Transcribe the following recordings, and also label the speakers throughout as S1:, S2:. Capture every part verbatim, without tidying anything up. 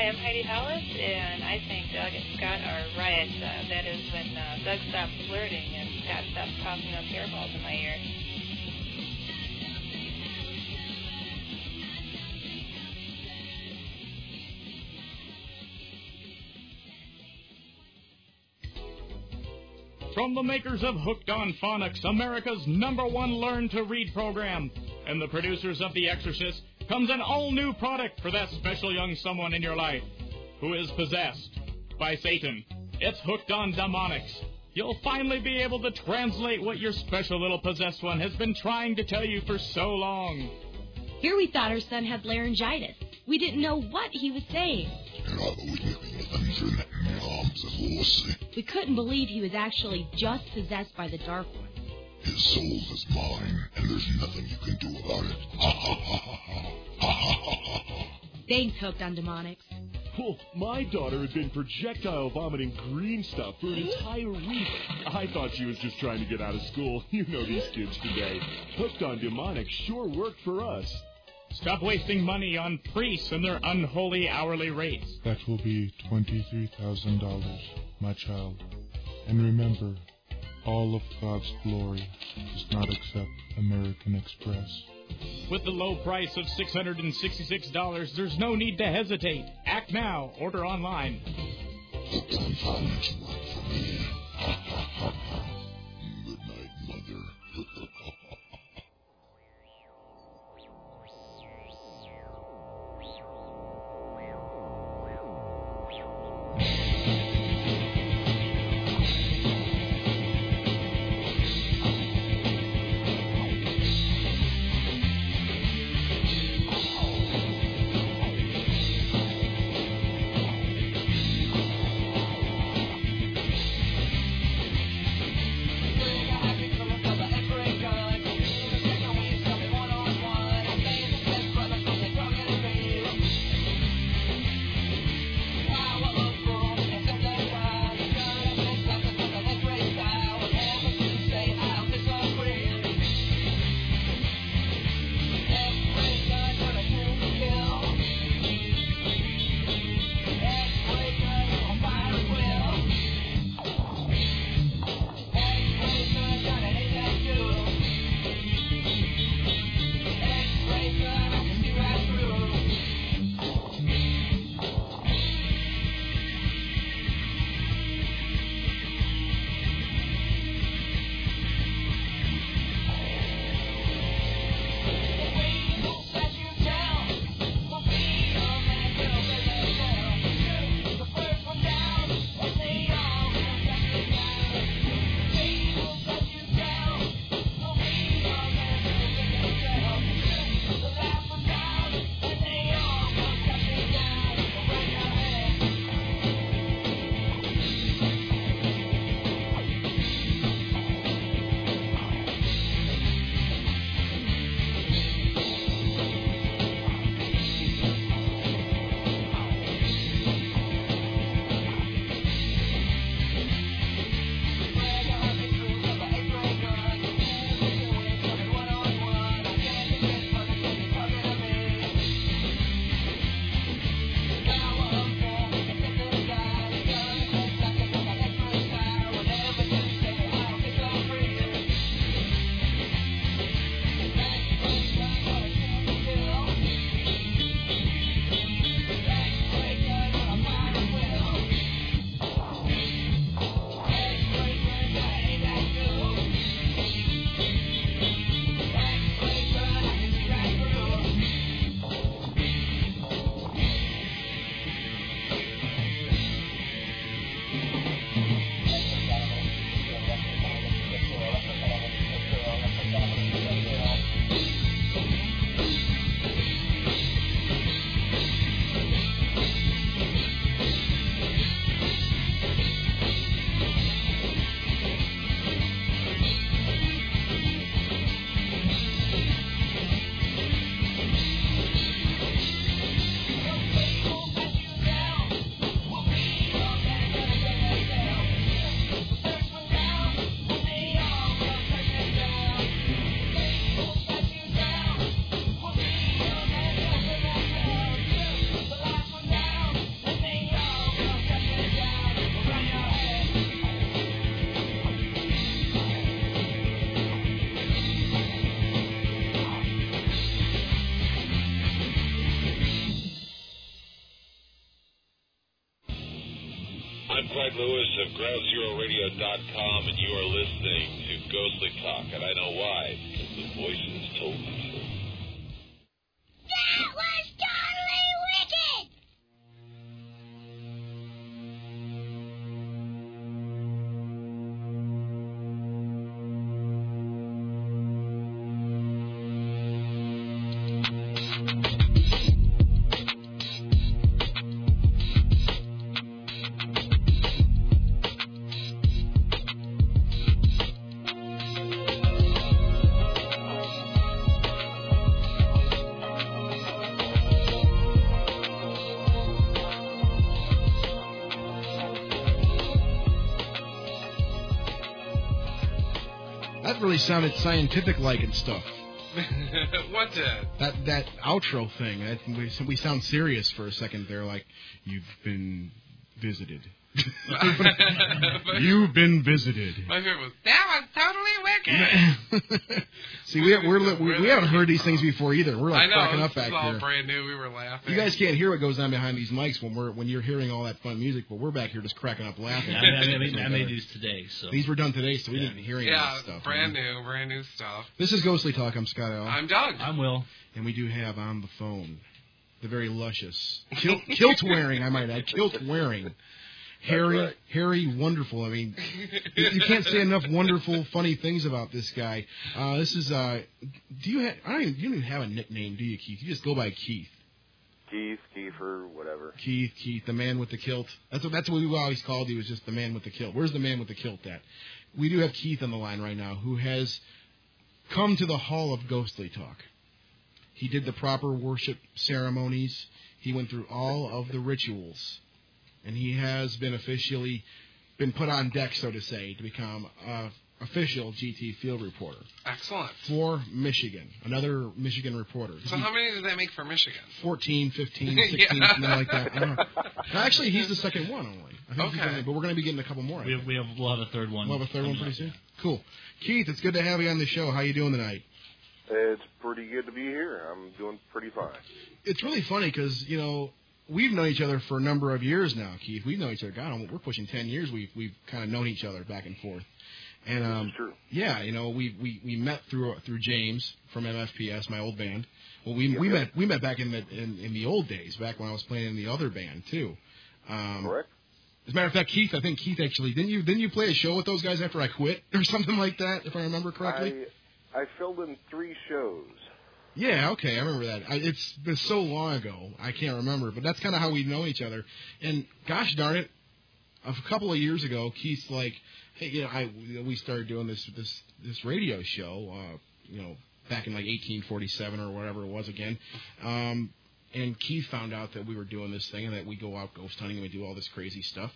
S1: I'm Heidi Hollis, and I think Doug and Scott are right. Uh, that is when uh, Doug stops flirting and Scott stops coughing up hairballs in my ear.
S2: From the makers of Hooked on Phonics, America's number one learn-to-read program, and the producers of The Exorcist, comes an all-new product for that special young someone in your life who is possessed by Satan. It's Hooked on Demonics. You'll finally be able to translate what your special little possessed one has been trying to tell you for so long.
S3: Here we thought our son had laryngitis. We didn't know what he was saying. We couldn't believe he was actually just possessed by the Dark One.
S4: His soul is mine, and there's nothing you can do about it. Ha ha ha ha ha ha ha.
S3: Thanks, Hooked on Demonics.
S5: Well, my daughter had been projectile vomiting green stuff for an entire week. I thought she was just trying to get out of school. You know these kids today. Hooked on Demonics sure worked for us.
S2: Stop wasting money on priests and their unholy hourly rates.
S6: That will be twenty-three thousand dollars, my child. And remember, all of God's glory does not accept American Express.
S2: With the low price of six hundred sixty-six dollars, there's no need to hesitate. Act now. Order online.
S4: Hooked on Phonics work for me. Ha ha ha ha. Good night, Mother.
S7: Fred Lewis of ground zero radio dot com, and you are listening to Ghostly Talk, and I know why, because the voices told me so.
S8: That was totally wicked!
S9: Really sounded scientific-like and stuff.
S10: What did?
S9: That that outro thing. That, we, we sound serious for a second there, like you've been visited. You've been visited.
S10: My favorite was, that was totally wicked.
S9: See, we, we're, we're, we, we haven't heard these things before either. We're like
S10: I know,
S9: cracking up
S10: this
S9: back
S10: is all
S9: here.
S10: brand new. We were laughing.
S9: You guys can't hear what goes on behind these mics when we're when you're hearing all that fun music, but we're back here just cracking up laughing.
S11: Yeah, I, I, made, I made these today. So
S9: these were done today, so we
S11: yeah.
S9: didn't hear any
S10: yeah,
S9: of this stuff.
S10: brand new, brand new stuff.
S9: This is Ghostly Talk. I'm Scott L.
S10: I'm Doug.
S11: I'm Will.
S9: And we do have on the phone the very luscious, kilt, kilt wearing, I might add, kilt wearing, Harry, right. Harry Wonderful. I mean, you, you can't say enough wonderful, funny things about this guy. Uh, this is, uh, do you have, I don't even, you don't even have a nickname, do you, Keith? You just go by Keith.
S12: Keith, Kiefer, whatever.
S9: Keith, Keith, the man with the kilt. That's what, that's what we always called you, was just the man with the kilt. Where's the man with the kilt at? We do have Keith on the line right now, who has come to the Hall of Ghostly Talk. He did the proper worship ceremonies. He went through all of the rituals. And he has been officially been put on deck, so to say, to become an official G T field reporter.
S10: Excellent.
S9: For Michigan. Another Michigan reporter.
S10: So how many did that make for Michigan?
S9: fourteen, fifteen, sixteen, yeah. Something like that. I don't know. No, actually, he's the second one only. I think
S10: okay.
S9: Only, but we're going to be getting a couple more.
S11: We have, we have, we'll have a third one.
S9: We'll have a third one pretty soon? Cool. Keith, it's good to have you on the show. How you doing tonight?
S12: It's pretty good to be here. I'm doing pretty fine.
S9: It's really funny because, you know, we've known each other for a number of years now, Keith. We've known each other. God, we're pushing ten years. We've we've kind of known each other back and forth. And um,
S12: true.
S9: yeah, you know, we, we, we met through through James from M F P S, my old band. Well, we
S12: yep,
S9: we
S12: yep.
S9: met we met back in the in, in the old days, back when I was playing in the other band too. Um,
S12: Correct.
S9: As a matter of fact, Keith, I think Keith actually didn't you didn't you play a show with those guys after I quit or something like that, if I remember correctly?
S12: I I filled in three shows.
S9: Yeah, okay, I remember that. I, it's been so long ago, I can't remember, but that's kind of how we know each other. And gosh darn it, a couple of years ago, Keith's like, hey, you know, I we started doing this this this radio show, uh, you know, back in like eighteen forty-seven or whatever it was again. Um, and Keith found out that we were doing this thing and that we go out ghost hunting and we do all this crazy stuff.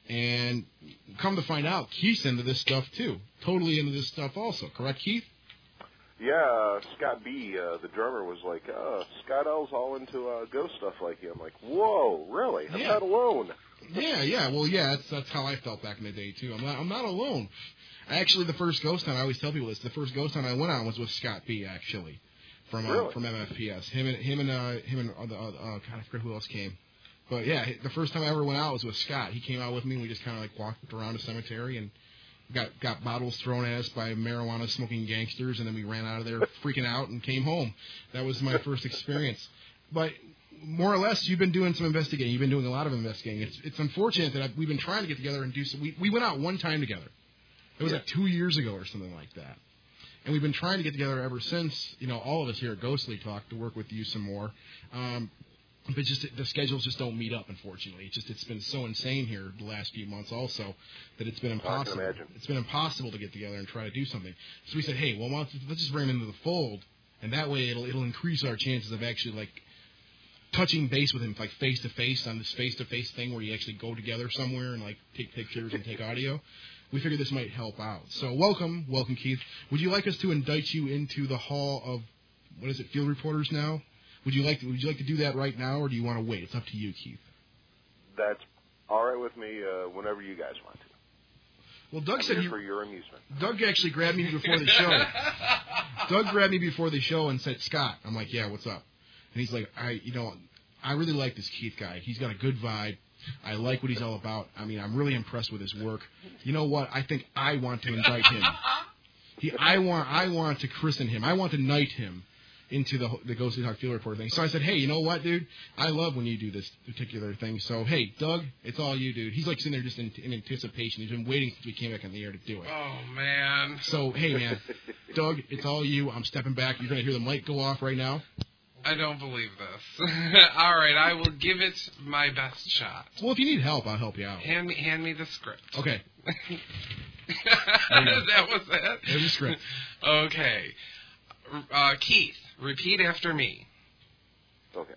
S9: And come to find out, Keith's into this stuff too, totally into this stuff also. Correct, Keith?
S12: Yeah, uh, Scott B, uh, the drummer, was like, uh, Scott L's all into uh, ghost stuff like you. I'm like, whoa, really? I'm
S9: yeah.
S12: not alone.
S9: Yeah, yeah, well, yeah, that's that's how I felt back in the day, too. I'm not, I'm not alone. Actually, the first ghost hunt, I always tell people this, the first ghost hunt I went on was with Scott B, actually, from uh,
S12: really?
S9: from M F P S. Him and, him and, uh, him and uh, the, uh, God, I forget who else came. But, yeah, the first time I ever went out was with Scott. He came out with me, and we just kind of, like, walked around the cemetery and got got bottles thrown at us by marijuana-smoking gangsters, and then we ran out of there freaking out and came home. That was my first experience. But more or less, you've been doing some investigating. You've been doing a lot of investigating. It's it's unfortunate that I've, we've been trying to get together and do some. We, we went out one time together. It was
S12: yeah.
S9: like two years ago or something like that. And we've been trying to get together ever since, you know, all of us here at Ghostly Talk to work with you some more. Um, But just the schedules just don't meet up, unfortunately. It's just it's been so insane here the last few months, also, that it's been impossible.
S12: I can imagine.
S9: It's been impossible to get together and try to do something. So we said, hey, well, let's just bring them into the fold, and that way it'll it'll increase our chances of actually like touching base with him, like face to face on this face to face thing where you actually go together somewhere and like take pictures and take audio. We figured this might help out. So welcome, welcome, Keith. Would you like us to indict you into the Hall of what is it, Field Reporters now? Would you like to, would you like to do that right now, or do you want to wait? It's up to you, Keith.
S12: That's all right with me. Uh, whenever you guys want to.
S9: Well, Doug
S12: I'm
S9: said
S12: here
S9: he,
S12: for your amusement.
S9: Doug actually grabbed me before the show. Doug grabbed me before the show and said, "Scott," I'm like, "Yeah, what's up?" And he's like, "I, you know, I really like this Keith guy. He's got a good vibe, I like what he's all about. I mean, I'm really impressed with his work. You know what? I think I want to invite him. He, I want, I want to christen him. I want to knight him into the the Ghostly Talk Field Reporter thing. So I said, hey, you know what, dude? I love when you do this particular thing. So, hey, Doug, it's all you, dude. He's like sitting there just in, in anticipation. He's been waiting since we came back on the air to do it.
S13: Oh, man.
S9: So, hey, man, Doug, it's all you. I'm stepping back. You're going to hear the mic go off right now.
S13: I don't believe this. All right, I will give it my best shot.
S9: Well, if you need help, I'll help you out.
S13: Hand me, hand me the script.
S9: Okay.
S13: That was it?
S9: There's the script.
S13: Okay. Uh, Keith, repeat after me.
S12: Okay.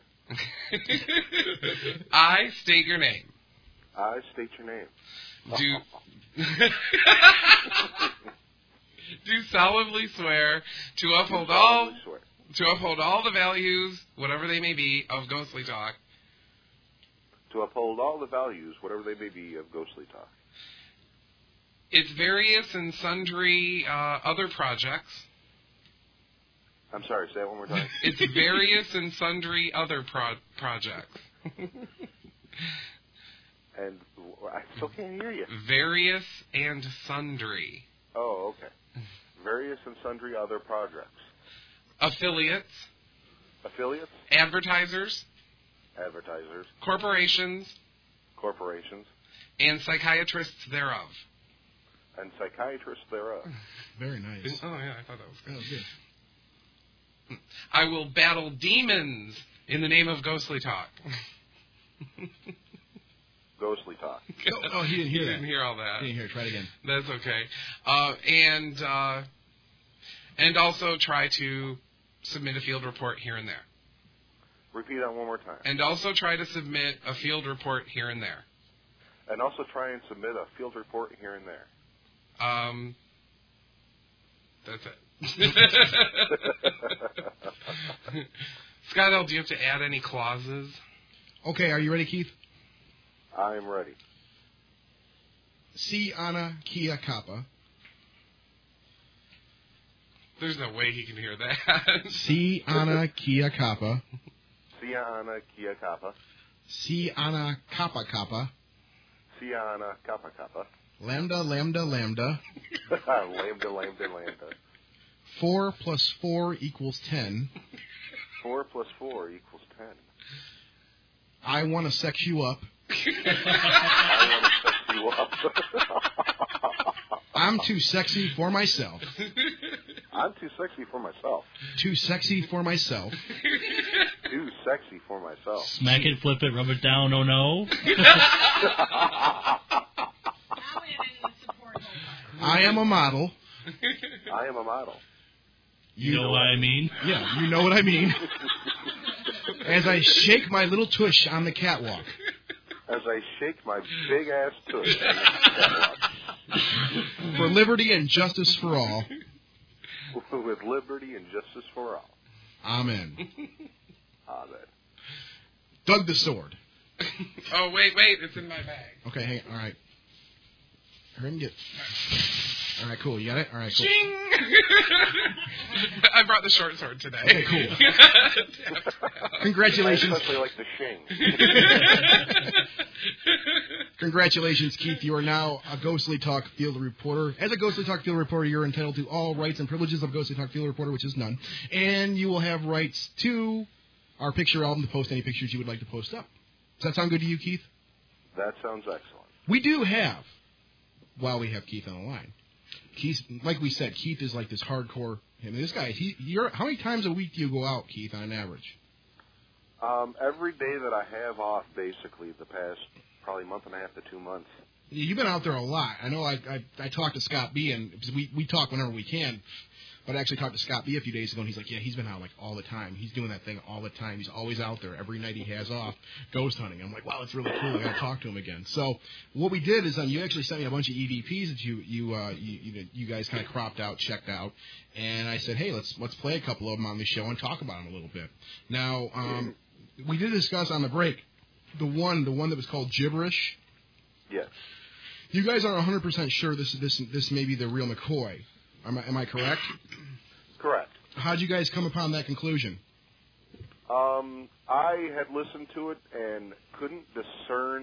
S13: I state your name.
S12: I state your name.
S13: Do do solemnly swear to uphold all
S12: swear.
S13: to uphold all the values, whatever they may be, of Ghostly Talk.
S12: To uphold all the values, whatever they may be, of Ghostly Talk.
S13: Its various and sundry uh, other projects.
S12: I'm sorry, say it one more time.
S13: It's various and sundry other pro- projects.
S12: And I still can't hear you.
S13: Various and sundry.
S12: Oh, okay. Various and sundry other projects.
S13: Affiliates.
S12: Affiliates.
S13: Advertisers.
S12: Advertisers.
S13: Corporations.
S12: Corporations.
S13: And psychiatrists thereof.
S12: And psychiatrists thereof.
S9: Very nice.
S13: Oh, yeah, I thought that was good.
S9: That was good.
S13: I will battle demons in the name of Ghostly Talk.
S12: Ghostly Talk.
S9: No, oh, he didn't hear
S13: he
S9: that.
S13: didn't hear all that.
S9: He didn't hear it. Try it again.
S13: That's okay. Uh, and uh, and also try to submit a field report here and there.
S12: Repeat that one more time.
S13: And also try to submit a field report here and there.
S12: And also try and submit a field report here and there.
S13: Um, that's it. Scott L., do you have to add any clauses?
S9: Okay, are you ready, Keith?
S12: I'm ready.
S9: Si Ana Kia Kappa.
S13: There's no way he can hear that.
S9: Si Ana Kia Kappa.
S12: Si Ana Kia Kappa.
S9: Si Ana Kappa Kappa.
S12: Si Ana Kappa Kappa.
S9: Lambda, lambda, lambda.
S12: Lambda, lambda, lambda.
S9: Four plus four equals ten.
S12: Four plus four equals ten.
S9: I want to sex you up.
S12: I want to sex you up.
S9: I'm too sexy for myself.
S12: I'm too sexy for myself.
S9: Too sexy for myself.
S12: Too sexy for myself.
S11: Smack it, flip it, rub it down, oh no.
S9: I am a model.
S12: I am a model.
S11: You, you know, know what I mean?
S9: Yeah, you know what I mean. As I shake my little tush on the catwalk.
S12: As I shake my big ass tush on the catwalk.
S9: For liberty and justice for all.
S12: With liberty and justice for all.
S9: Amen.
S12: Amen.
S9: Doug the Sword.
S13: Oh, wait, wait, it's in my bag.
S9: Okay, hang on. All right. Hurry and get... All right, cool. You got it? All right, cool.
S13: Ching! I brought the short sword today.
S9: Okay, cool. Congratulations.
S12: I especially like the shing.
S9: Congratulations, Keith. You are now a Ghostly Talk Field Reporter. As a Ghostly Talk Field Reporter, you're entitled to all rights and privileges of Ghostly Talk Field Reporter, which is none. And you will have rights to our picture album to post any pictures you would like to post up. Does that sound good to you, Keith?
S12: That sounds excellent.
S9: We do have, while we have Keith on the line, Keith, like we said, Keith is like this hardcore. I mean, this guy, he, you're, how many times a week do you go out, Keith, on an average?
S12: Um, every day that I have off, basically, the past probably month and a half to two months.
S9: You've been out there a lot. I know I I, I talked to Scott B, and we, we talk whenever we can, but I actually talked to Scott B a few days ago, and he's like, yeah, he's been out like all the time. He's doing that thing all the time. He's always out there. Every night he has off, ghost hunting. I'm like, wow, that's really cool. I got to talk to him again. So what we did is um, you actually sent me a bunch of E V Ps that you you uh, you, you, you guys kind of cropped out, checked out, and I said, hey, let's let's play a couple of them on the show and talk about them a little bit. Now, um, we did discuss on the break the one the one that was called Gibberish.
S12: Yes.
S9: You guys are one hundred percent sure this this this may be the real McCoy. Am I, am I correct?
S12: Correct.
S9: How'd you guys come upon that conclusion?
S12: Um, I had listened to it and couldn't discern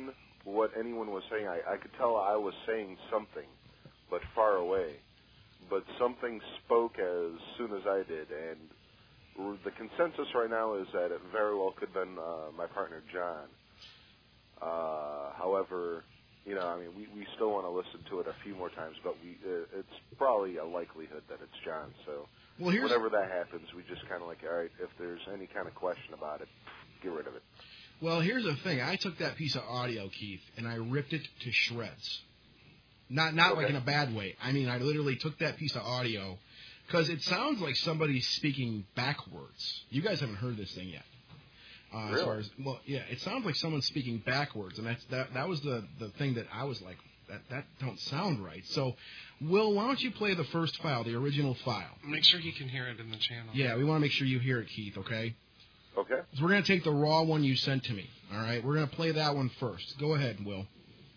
S12: what anyone was saying. I, I could tell I was saying something, but far away. But something spoke as soon as I did, and the consensus right now is that it very well could have been uh, my partner, John. Uh, however, you know, I mean, we, we still want to listen to it a few more times, but we uh, it's probably a likelihood that it's John. So
S9: well, here's
S12: whenever that happens, we just kind of like, all right, if there's any kind of question about it, get rid of it.
S9: Well, here's the thing. I took that piece of audio, Keith, and I ripped it to shreds. Not not
S12: okay.
S9: like in a bad way. I mean, I literally took that piece of audio because it sounds like somebody's speaking backwards. You guys haven't heard this thing yet. Uh,
S12: really?
S9: As far as, well, yeah, it sounds like someone's speaking backwards, and that's that. That was the, the thing that I was like, that that don't sound right. So, Will, why don't you play the first file, the original file?
S13: Make sure he can hear it in the channel.
S9: Yeah, we want to make sure you hear it, Keith. Okay.
S12: Okay.
S9: So we're gonna take the raw one you sent to me. All right, we're gonna play that one first. Go ahead, Will.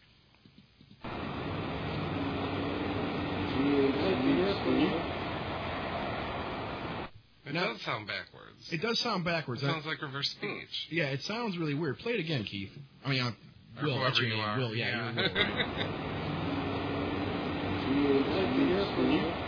S13: It
S9: now,
S13: does sound backwards.
S9: It does sound backwards.
S13: It sounds like reverse speech.
S9: Yeah, it sounds really weird. Play it again, Keith. I mean, uh, Will,
S13: whoever
S9: that's your
S13: you
S9: name.
S13: are.
S9: Will, yeah.
S13: Yeah.
S9: You're Will, right?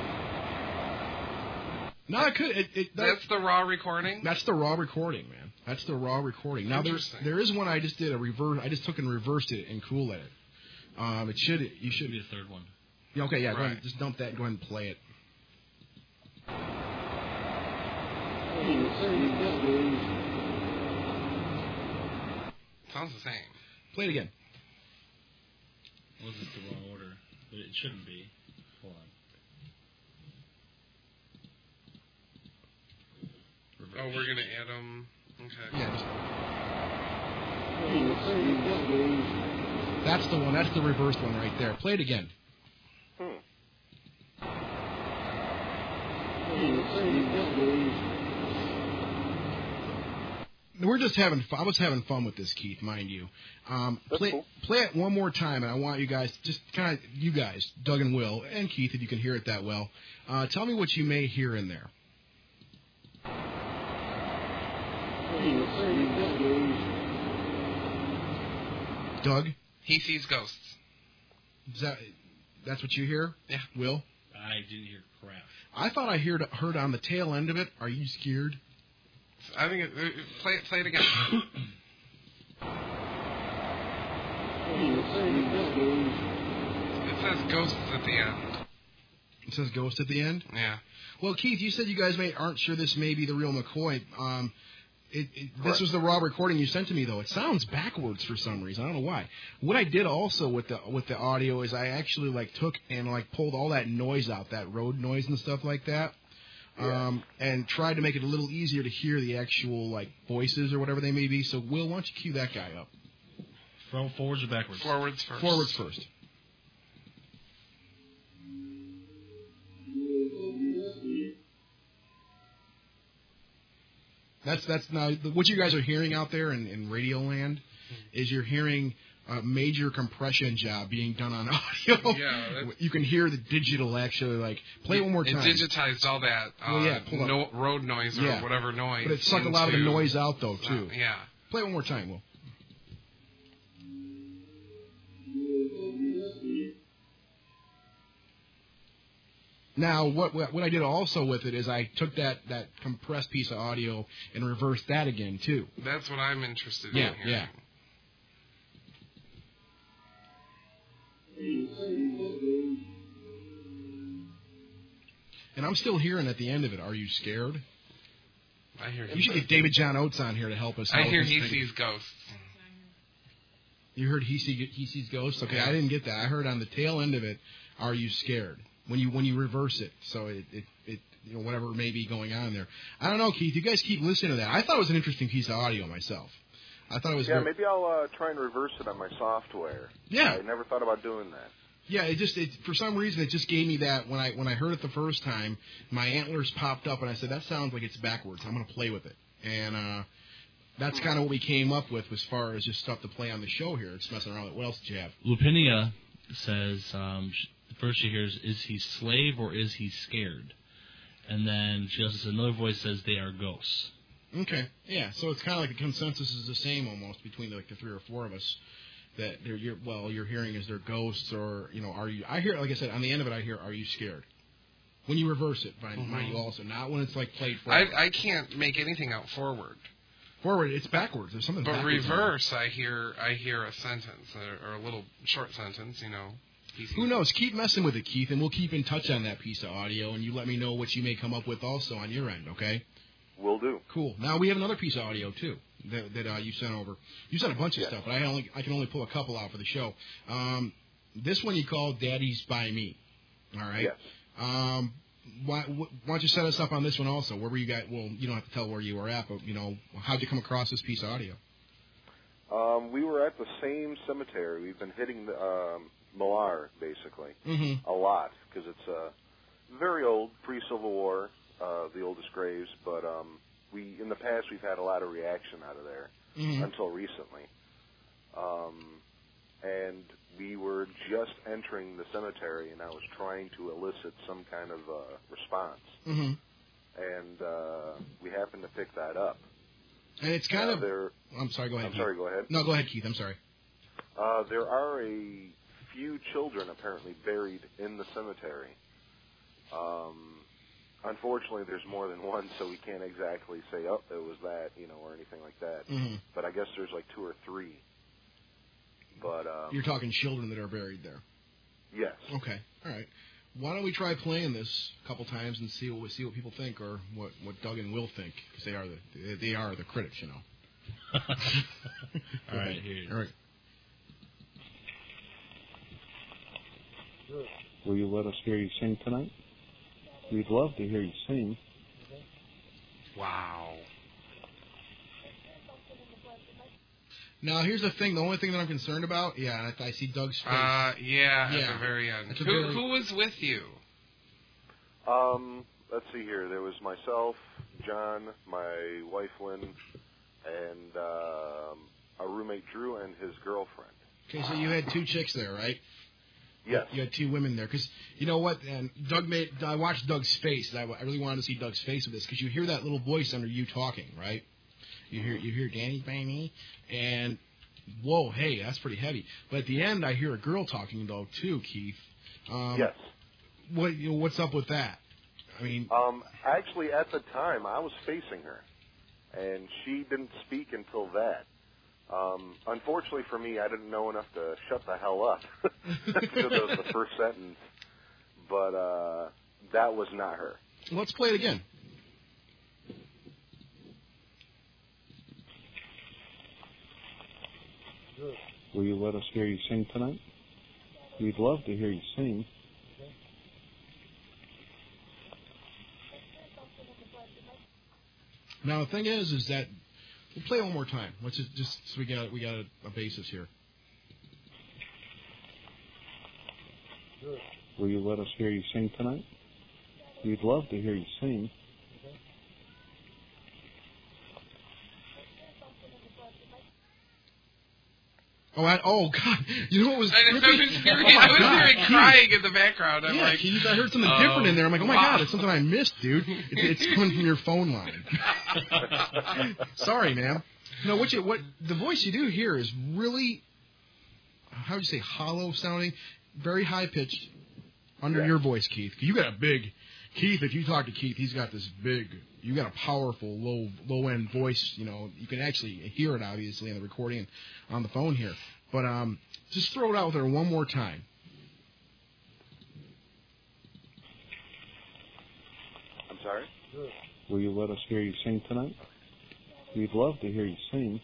S9: No, it could. It, it, that,
S13: that's the raw recording?
S9: That's the raw recording, man. That's the raw recording. Now, there's there is one I just did a reverse. I just took and reversed it and cool it. Um, it should. You should
S11: be the third one.
S9: Yeah, okay, yeah.
S13: Right.
S9: Go ahead, just dump that. Go ahead and play it.
S13: Sounds the same.
S9: Play it again.
S11: Was this the wrong order? But it shouldn't be. Hold on.
S13: Oh, we're gonna add them. Okay.
S9: Yeah. Just... That's the one. That's the reversed one right there. Play it again.
S12: Hmm.
S9: We're just having fun. I was having fun with this, Keith, mind you. Um,
S12: That's
S9: play,
S12: cool.
S9: play it one more time, and I want you guys, just kind of, you guys, Doug and Will, and Keith, if you can hear it that well, uh, tell me what you may hear in there. Doug?
S13: He sees ghosts.
S9: Is that, that's what you hear?
S13: Yeah.
S9: Will?
S11: I didn't hear crap.
S9: I thought I heard, heard on the tail end of it, are you scared?
S13: I think it, uh, play it. Play it again. It says ghosts at the end.
S9: It says ghost at the end?
S13: Yeah.
S9: Well, Keith, you said you guys may aren't sure this may be the real McCoy. Um, it, it, this was the raw recording you sent to me, though. It sounds backwards for some reason. I don't know why. What I did also with the with the audio is I actually like took and like pulled all that noise out, that road noise and stuff like that. Um, and tried to make it a little easier to hear the actual like voices or whatever they may be. So, Will, why don't you cue that guy up?
S11: From forwards or backwards?
S13: Forwards first.
S9: Forwards first. That's that's now what you guys are hearing out there in, in Radio Land is you're hearing a major compression job being done on audio.
S13: Yeah,
S9: you can hear the digital actually like play it one more time.
S13: It digitized all that uh,
S9: well, yeah,
S13: no, road noise or
S9: yeah.
S13: whatever noise.
S9: But it sucked a lot of the
S13: into,
S9: noise out though too.
S13: Uh, yeah.
S9: Play it one more time, Will. Now, what what I did also with it is I took that, that compressed piece of audio and reversed that again too.
S13: That's what I'm interested
S9: yeah,
S13: in hearing.
S9: Yeah, and I'm still hearing at the end of it, are you scared?
S13: I hear.
S9: You should get David John Oates on here to help us.
S13: I hear
S9: he
S13: sees ghosts.
S9: You heard he see he sees ghosts? Okay,
S13: yeah.
S9: I didn't get that. I heard on the tail end of it, are you scared? When you when you reverse it, so it, it, it you know whatever may be going on there. I don't know, Keith. You guys keep listening to that. I thought it was an interesting piece of audio myself. I thought it was.
S12: Yeah,
S9: very...
S12: maybe I'll uh, try and reverse it on my software.
S9: Yeah,
S12: I never thought about doing that.
S9: Yeah, it just it, for some reason it just gave me that when I when I heard it the first time, my antlers popped up and I said that sounds like it's backwards. I'm going to play with it, and uh, that's kind of what we came up with as far as just stuff to play on the show here. It's messing around with. What else did you have?
S11: Lupinia says. Um, First she hears, is he slave or is he scared? And then she also says, another voice says they are ghosts.
S9: Okay, yeah, so it's kind of like the consensus is the same almost between the, like the three or four of us. that they're, you're, well, you're hearing is there ghosts or, you know, are you, I hear, like I said, on the end of it, I hear, are you scared? When you reverse it, mind,
S13: Mm-hmm.
S9: mind you also, not when it's like played forward.
S13: I, I can't make anything out forward.
S9: Forward, it's backwards. There's something
S13: But
S9: backwards.
S13: reverse, I hear I hear a sentence or, or a little short sentence, you know. Easy.
S9: Who knows? Keep messing with it, Keith, and we'll keep in touch on that piece of audio, and you let me know what you may come up with also on your end, okay?
S12: Will do.
S9: Cool. Now we have another piece of audio too that, that uh, you sent over. You sent a bunch of
S12: yes.
S9: stuff, but I only I can only pull a couple out for the show. Um, this one you called "Daddy's by Me." All right.
S12: Yes.
S9: Um, why, why don't you set us up on this one also? Where were you guys? Well, you don't have to tell where you were at, but you know, how'd you come across this piece of audio?
S12: Um, we were at the same cemetery. We've been hitting the um, Millar basically
S9: Mm-hmm.
S12: a lot because it's uh, very old, pre-Civil War. Uh, the oldest graves, but um, we in the past we've had a lot of reaction out of there
S9: Mm-hmm.
S12: until recently. Um, and we were just entering the cemetery, and I was trying to elicit some kind of uh, response.
S9: Mm-hmm.
S12: And uh, we happened to pick that up.
S9: And it's kind
S12: uh,
S9: of.
S12: there,
S9: I'm sorry. Go ahead.
S12: I'm
S9: Keith.
S12: sorry. Go ahead.
S9: No, go ahead, Keith. I'm sorry.
S12: Uh, there are a few children apparently buried in the cemetery. Um, Unfortunately, there's more than one, so we can't exactly say, oh, it was that, you know, or anything like that.
S9: Mm-hmm.
S12: But I guess there's like two or three. But um,
S9: You're talking children that are buried there.
S12: yes.
S9: Okay. All right. Why don't we try playing this a couple times and see what we see what people think or what, what Doug and Will think because they are the they are the critics, you know.
S11: All right. Here.
S9: All right.
S14: Will you let us hear you sing tonight? We'd love to hear you sing.
S13: Wow.
S9: Now, here's the thing. The only thing that I'm concerned about, yeah, I, I see Doug's face.
S13: Uh, yeah,
S9: Yeah.
S13: at the very end.
S9: At
S13: Who,
S9: the very-
S13: who was with you?
S12: Um, let's see here. There was myself, John, my wife Lynn, and um, a roommate Drew and his girlfriend.
S9: Okay, so you had two chicks there, right?
S12: Yes.
S9: You had two women there. Because, you know what, and Doug made, I watched Doug's face, and I, I really wanted to see Doug's face with this, because you hear that little voice under you talking, right? You hear you hear Danny by me, and, whoa, hey, that's pretty heavy. But at the end, I hear a girl talking, though, too, Keith. Um,
S12: Yes.
S9: What you know, what's up with that? I mean,
S12: Um, actually, at the time, I was facing her, and she didn't speak until that. Um, unfortunately for me, I didn't know enough to shut the hell up. Because that was the first sentence. But uh, that was not her.
S9: let's play it again.
S14: Will you let us hear you sing tonight? We'd love to hear you sing.
S9: Now the thing is, is that we'll play it one more time. Let's just, just so we got we got a, a basis here.
S14: Will you let us hear you sing tonight? We'd love to hear you sing.
S9: Oh, I, oh God! You know what was?
S13: I was
S9: trippy?
S13: hearing,
S9: Oh, my
S13: I was
S9: God,
S13: hearing
S9: Keith.
S13: crying in the background. I'm
S9: yeah,
S13: like,
S9: Keith, I heard something
S13: oh,
S9: different in there. I'm like, oh my
S13: wow.
S9: God, it's something I missed, dude. It's, it's coming from your phone line. Sorry, man. No, what you what the voice you do hear is really, how would you say, hollow sounding, very high pitched, under
S12: Yeah.
S9: your voice, Keith. You got a big, Keith. If you talk to Keith, he's got this big. You got a powerful low low end voice. You know, you can actually hear it obviously in the recording and on the phone here. But um, just throw it out there one more time.
S12: I'm sorry?
S14: Will you let us hear you sing tonight? We'd love to hear you sing.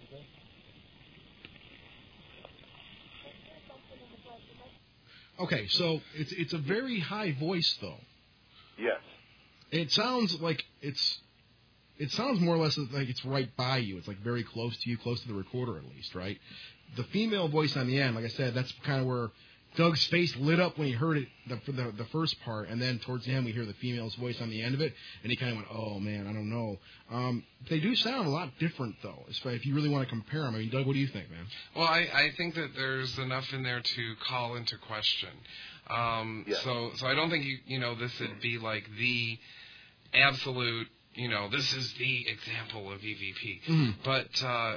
S9: Okay, so it's it's a very high voice though.
S12: Yes.
S9: It sounds like it's it sounds more or less like it's right by you. It's like very close to you, close to the recorder at least, right? The female voice on the end, like I said, that's kind of where Doug's face lit up when he heard it the, for the the first part, and then towards the end we hear the female's voice on the end of it, and he kind of went, "Oh man, I don't know." Um, they do sound a lot different though. If you really want to compare them, I mean, Doug, what do you think, man?
S13: Well, I, I think that there's enough in there to call into question. Um,
S12: Yes.
S13: So, so I don't think you you know this would be like the absolute. You know, this is the example of E V P.
S9: Mm-hmm.
S13: But uh,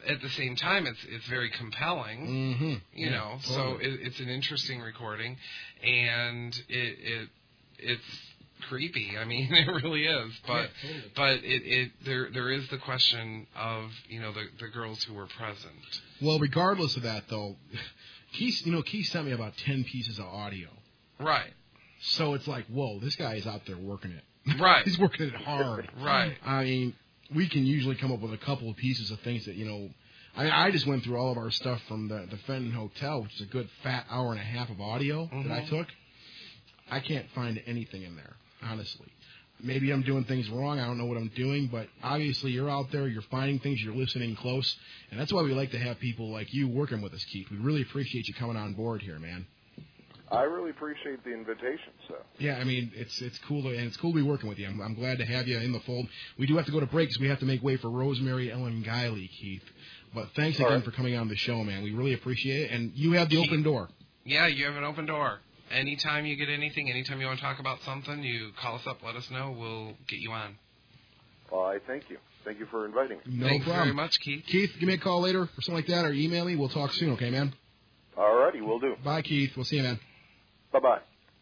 S13: at the same time, it's it's very compelling.
S9: Mm-hmm.
S13: You
S9: Yeah,
S13: know,
S9: totally.
S13: so it, it's an interesting recording, and it it it's creepy. I mean, it really is. But
S9: Yeah, totally.
S13: but it, it there there is the question of you know the the girls who were present.
S9: Well, regardless of that, though, Keith, you know, Keith sent me about ten pieces of audio.
S13: Right.
S9: So it's like, whoa, this guy is out there working it.
S13: Right.
S9: He's working it hard.
S13: Right.
S9: I mean, we can usually come up with a couple of pieces of things that, you know, I, I just went through all of our stuff from the, the Fenton Hotel, which is a good fat hour and a half of audio
S13: Mm-hmm.
S9: that I took. I can't find anything in there, honestly. Maybe I'm doing things wrong. I don't know what I'm doing, but obviously you're out there, you're finding things, you're listening close, and that's why we like to have people like you working with us, Keith. We really appreciate you coming on board here, man.
S12: I really appreciate the invitation, so.
S9: Yeah, I mean, it's it's cool, to, and it's cool to be working with you. I'm, I'm glad to have you in the fold. We do have to go to break because we have to make way for Rosemary Ellen Guiley, Keith. But thanks
S12: All
S9: again
S12: right.
S9: for coming on the show, man. We really appreciate it, and you have the open door.
S13: Yeah, you have an open door. Anytime you get anything, anytime you want to talk about something, you call us up, let us know. We'll get you on.
S12: Well, I thank you. Thank you for inviting me.
S9: No
S13: Thanks
S9: problem.
S13: very much, Keith.
S9: Keith, give me a call later or something like that, or email me. We'll talk soon, okay, man?
S12: All righty, we'll do.
S9: Bye, Keith. We'll see you, man.
S12: Bye-bye.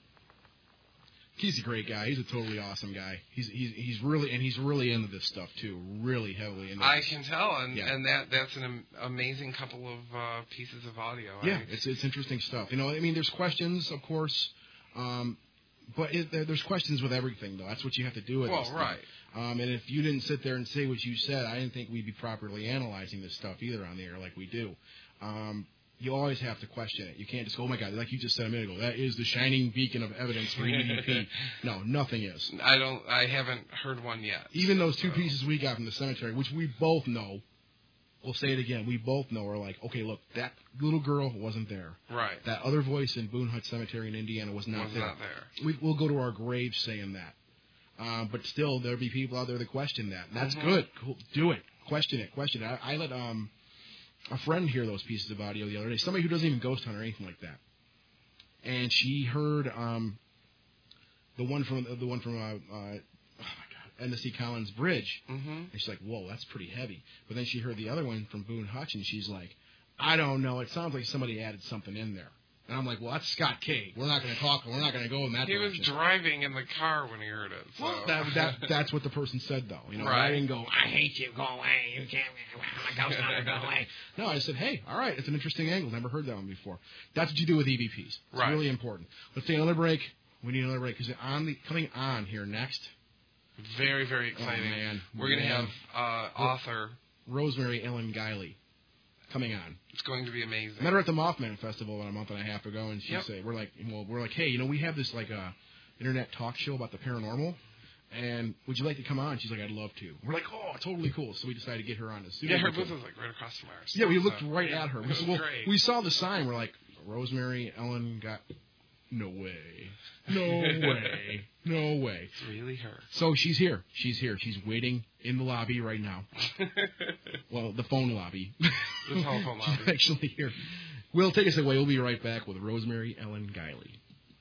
S9: He's a great guy. He's a totally awesome guy. He's he's he's really and he's really into this stuff too. Really heavily into.
S13: I
S9: this.
S13: can tell, and
S9: Yeah.
S13: and that that's an am- amazing couple of uh, pieces of audio.
S9: Yeah,
S13: I,
S9: it's it's interesting stuff. You know, I mean, there's questions, of course, um, but it, there, there's questions with everything, though. That's what you have to do with
S13: Well,
S9: this thing.
S13: right.
S9: Um, and if you didn't sit there and say what you said, I didn't think we'd be properly analyzing this stuff either on the air like we do. Um, you always have to question it. You can't just go, oh my God, like you just said a minute ago, that is the shining beacon of evidence for E D P. No, nothing is.
S13: I don't. I haven't heard one yet.
S9: Even those two pieces we got from the cemetery, which we both know, we'll say it again, we both know are like, okay, look, that little girl wasn't there.
S13: Right.
S9: That other voice in Boone Hut Cemetery in Indiana was not
S13: Was
S9: there.
S13: not there.
S9: We, we'll go to our graves saying that. Uh, but still, there'll be people out there that question that. And that's
S13: Mhm.
S9: good. Cool. Do it. Question it. Question it. I, I let um, a friend hear those pieces of audio the other day. Somebody who doesn't even ghost hunt or anything like that. And she heard um, the one from the one from uh, uh, oh my God, N C Collins Bridge.
S13: Mm-hmm.
S9: And she's like, whoa, that's pretty heavy. But then she heard the other one from Boone Hutch, and she's like, I don't know. It sounds like somebody added something in there. And I'm like, well, that's Scott K. We're not going to talk. We're not going to go in that
S13: He
S9: direction.
S13: was driving in the car when he heard it. So.
S9: Well, that, that, that's what the person said, though. You know,
S13: Right.
S9: I didn't go, I hate you, go away. You can't, I'm a ghost hunter, go away. No, I said, hey, all right, it's an interesting angle. Never heard that one before. That's what you do with E V Ps. It's
S13: Right.
S9: really important. Let's take another break. We need another break because on the coming on here next.
S13: Very, very exciting.
S9: Oh, man.
S13: We're going to
S9: Man.
S13: have uh, author.
S9: Rosemary Ellen Guiley coming on.
S13: It's going to be amazing.
S9: Met her at the Mothman Festival about a month and a half ago, and she
S13: Yep.
S9: said, "We're like, well, we're like, hey, you know, we have this like uh, internet talk show about the paranormal, and would you like to come on?" She's like, "I'd love to." We're like, "Oh, totally cool." So we decided to get her on as soon
S13: Yeah,
S9: as
S13: her
S9: we could.
S13: booth is like right across from ours.
S9: Yeah, we looked
S13: So,
S9: right
S13: yeah,
S9: at her. We,
S13: It was
S9: said, well,
S13: great.
S9: we saw the sign. We're like, Rosemary Ellen got. No way. No way. No way.
S13: It's really her.
S9: So she's here. She's here. She's waiting in the lobby right now. Well, the phone lobby.
S13: The telephone
S9: She's
S13: lobby.
S9: actually here. We'll take us away. We'll be right back with Rosemary Ellen Guiley.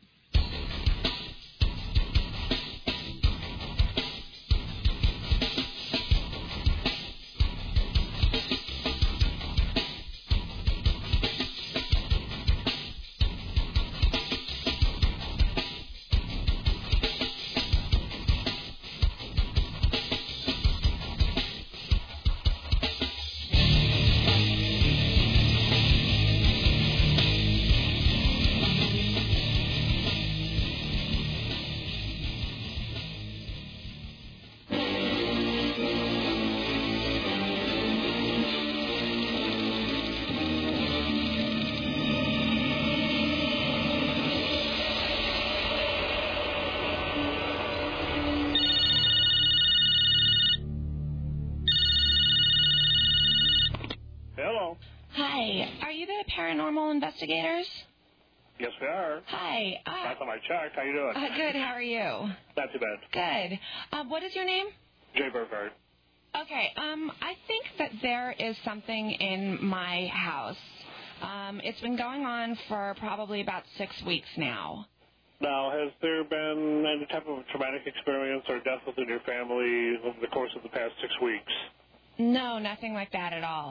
S15: Hello.
S16: Hi, are you the paranormal investigators?
S15: Yes, we are.
S16: Hi. Uh,
S15: Last time I checked. How you doing?
S16: uh, good, how are you?
S15: Not too bad.
S16: Good. Uh, what is your name?
S15: Jay Burkhardt.
S16: Okay, um, I think that there is something in my house. Um, it's been going on for probably about six weeks now.
S15: Now, has there been any type of traumatic experience or death within your family over the course of the past six weeks?
S16: No, nothing like that at all.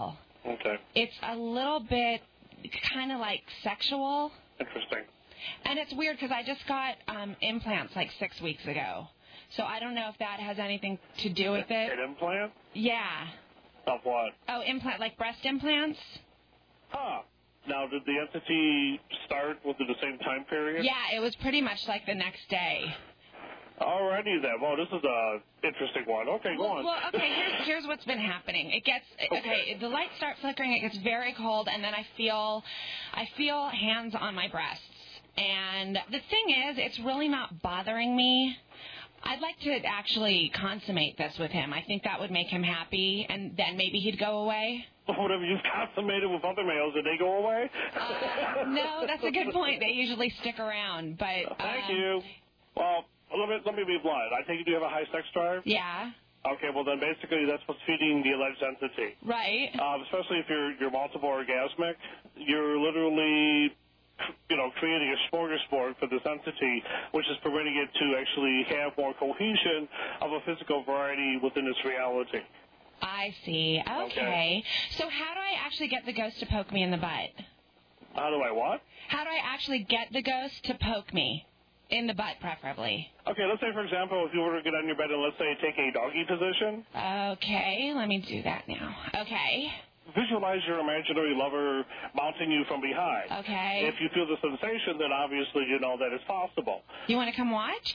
S15: Okay.
S16: It's a little bit kind of like sexual.
S15: Interesting.
S16: And it's weird because I just got um, implants like six weeks ago. So I don't know if that has anything to do with it.
S15: An implant?
S16: Yeah.
S15: Of what?
S16: Oh, implant, like breast implants?
S15: Huh. Now, did the entity start within the same time period?
S16: Yeah, it was pretty much like the next day.
S15: Alrighty then. Well, this is a interesting one. Okay, go
S16: well,
S15: on.
S16: Well, okay, here's, here's what's been happening. It gets, okay. okay, the lights start flickering, it gets very cold, and then I feel, I feel hands on my breasts. And the thing is, it's really not bothering me. I'd like to actually consummate this with him. I think that would make him happy, and then maybe he'd go away.
S15: Whatever you've consummated with other males, did they go away?
S16: Uh, no, that's a good point. They usually stick around, but... Um,
S15: Thank you. Well, let me, let me be blunt. I think you do have a high sex drive?
S16: Yeah.
S15: Okay, well then basically that's what's feeding the alleged entity.
S16: Right.
S15: Um, especially if you're, you're multiple orgasmic, you're literally... you know, creating a smorgasbord for this entity, which is permitting it to actually have more cohesion of a physical variety within its reality.
S16: I see. Okay.
S15: Okay.
S16: So how do I actually get the ghost to poke me in the butt?
S15: How do I what?
S16: How do I actually get the ghost to poke me? In the butt, preferably.
S15: Okay, let's say, for example, if you were to get on your bed and, let's say, take a doggy position.
S16: Okay, let me do that now. Okay.
S15: Visualize your imaginary lover mounting you from behind.
S16: Okay.
S15: If you feel the sensation, then obviously you know that it's possible.
S16: You want to come watch?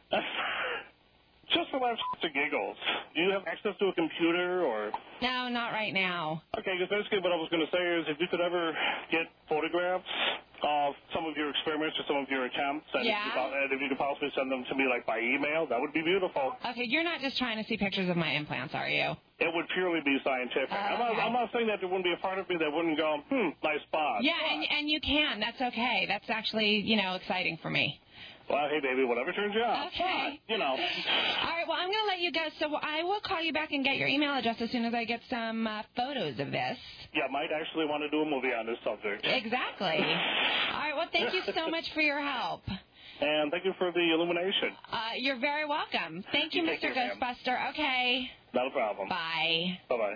S15: Just for laughs and giggles. Do you have access to a computer or...
S16: No, not right now.
S15: Okay, because basically what I was going to say is if you could ever get photographs of some of your experiments or some of your attempts, and,
S16: yeah.
S15: if, you, and if you could possibly send them to me, like, by email, that would be beautiful.
S16: Okay, you're not just trying to see pictures of my implants, are you?
S15: It would purely be scientific.
S16: Uh,
S15: I'm, not,
S16: okay.
S15: I'm not saying that there wouldn't be a part of me that wouldn't go, hmm, nice spot.
S16: Yeah, and, and you can. That's okay. That's actually, you know, exciting for me.
S15: Well, hey, baby, whatever turns you on.
S16: Okay.
S15: But, you know.
S16: All right, well, I'm going to let you go, so I will call you back and get your email address as soon as I get some uh, photos of this.
S15: Yeah, I might actually want to do a movie on this subject.
S16: Exactly. All right, well, thank you so much for your help.
S15: And thank you for the illumination.
S16: Uh, you're very welcome. Thank you,
S15: You
S16: Mister
S15: take care,
S16: Ghostbuster. Okay.
S15: Not a problem.
S16: Bye.
S15: Bye-bye.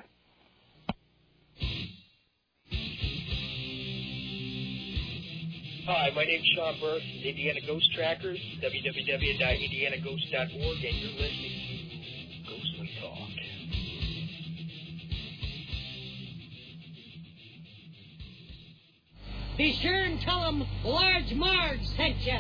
S17: Hi, my name's Sean Burke, Indiana Ghost Trackers, w w w dot indiana ghost dot org, and you're listening to Ghostly Talk.
S18: Be sure and tell them Large Marge sent ya.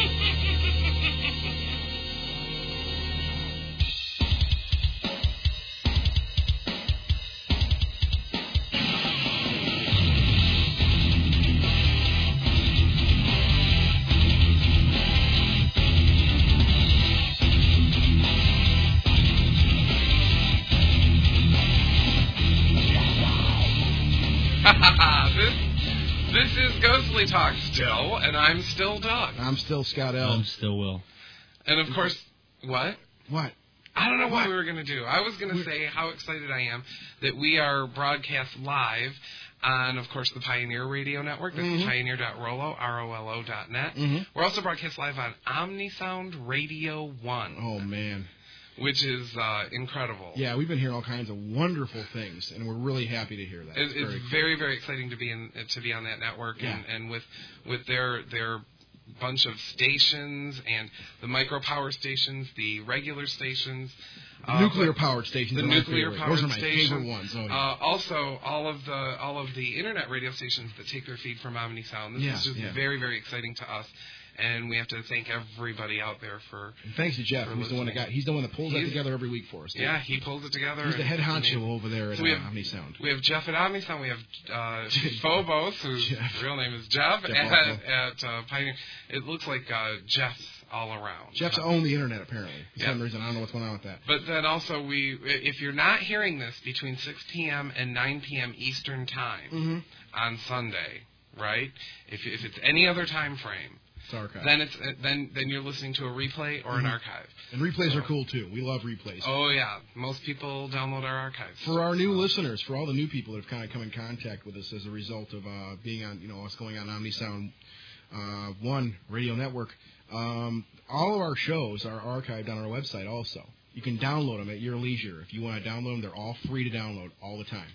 S13: this this is Ghostly Talk still, and I'm still Doug.
S9: I'm still Scott L.
S11: I'm still Will.
S13: And of course, what?
S9: What?
S13: I don't know what, what we were going to do. I was going to say how excited I am that we are broadcast live on, of course, the Pioneer Radio Network. That's
S9: mm-hmm.
S13: pioneer dot rolo, R O L O dot net.
S9: Mm-hmm.
S13: We're also broadcast live on OmniSound Radio one.
S9: Oh, man.
S13: Which is uh, incredible.
S9: Yeah, we've been hearing all kinds of wonderful things, and we're really happy to hear that.
S13: It's,
S9: it's very,
S13: it's
S9: cool.
S13: very, very exciting to be in to be on that network,
S9: yeah.
S13: and, and with with their their bunch of stations and the micro power stations, the regular stations,
S9: the
S13: uh,
S9: nuclear powered stations,
S13: the nuclear powered
S9: Those are my
S13: stations.
S9: favorite ones. Oh, yeah.
S13: uh, also, all of the all of the internet radio stations that take their feed from OmniSound. This
S9: yeah,
S13: is just
S9: yeah.
S13: very, very exciting to us. And we have to thank everybody out there for.
S9: And thanks to Jeff. He's listening. the one that got. He's the one that pulls
S13: he's,
S9: that together every week for us.
S13: Yeah, he pulls it together.
S9: He's the head honcho over there
S13: so
S9: at
S13: we have,
S9: OmniSound.
S13: We have Jeff at OmniSound. We have uh, Phobos, whose
S9: Jeff.
S13: real name is Jeff,
S9: Jeff
S13: at, at uh, Pioneer. It looks like uh, Jeff's all around.
S9: Jeff's
S13: uh,
S9: owned the internet apparently. For
S13: yeah.
S9: some reason, I don't know what's going on with that.
S13: But then also, we, if you're not hearing this between six p.m. and nine p.m. Eastern time
S9: mm-hmm.
S13: on Sunday, right? If if it's any other time frame.
S9: Archive.
S13: Then it's then then you're listening to a replay or
S9: mm-hmm.
S13: an archive.
S9: And replays
S13: so,
S9: are cool too. We love replays.
S13: Oh yeah, most people download our archives.
S9: For our new so. listeners, for all the new people that have kind of come in contact with us as a result of uh, being on, you know, us going on OmniSound uh, One Radio Network, um, all of our shows are archived on our website. Also, you can download them at your leisure. If you want to download them, they're all free to download all the time.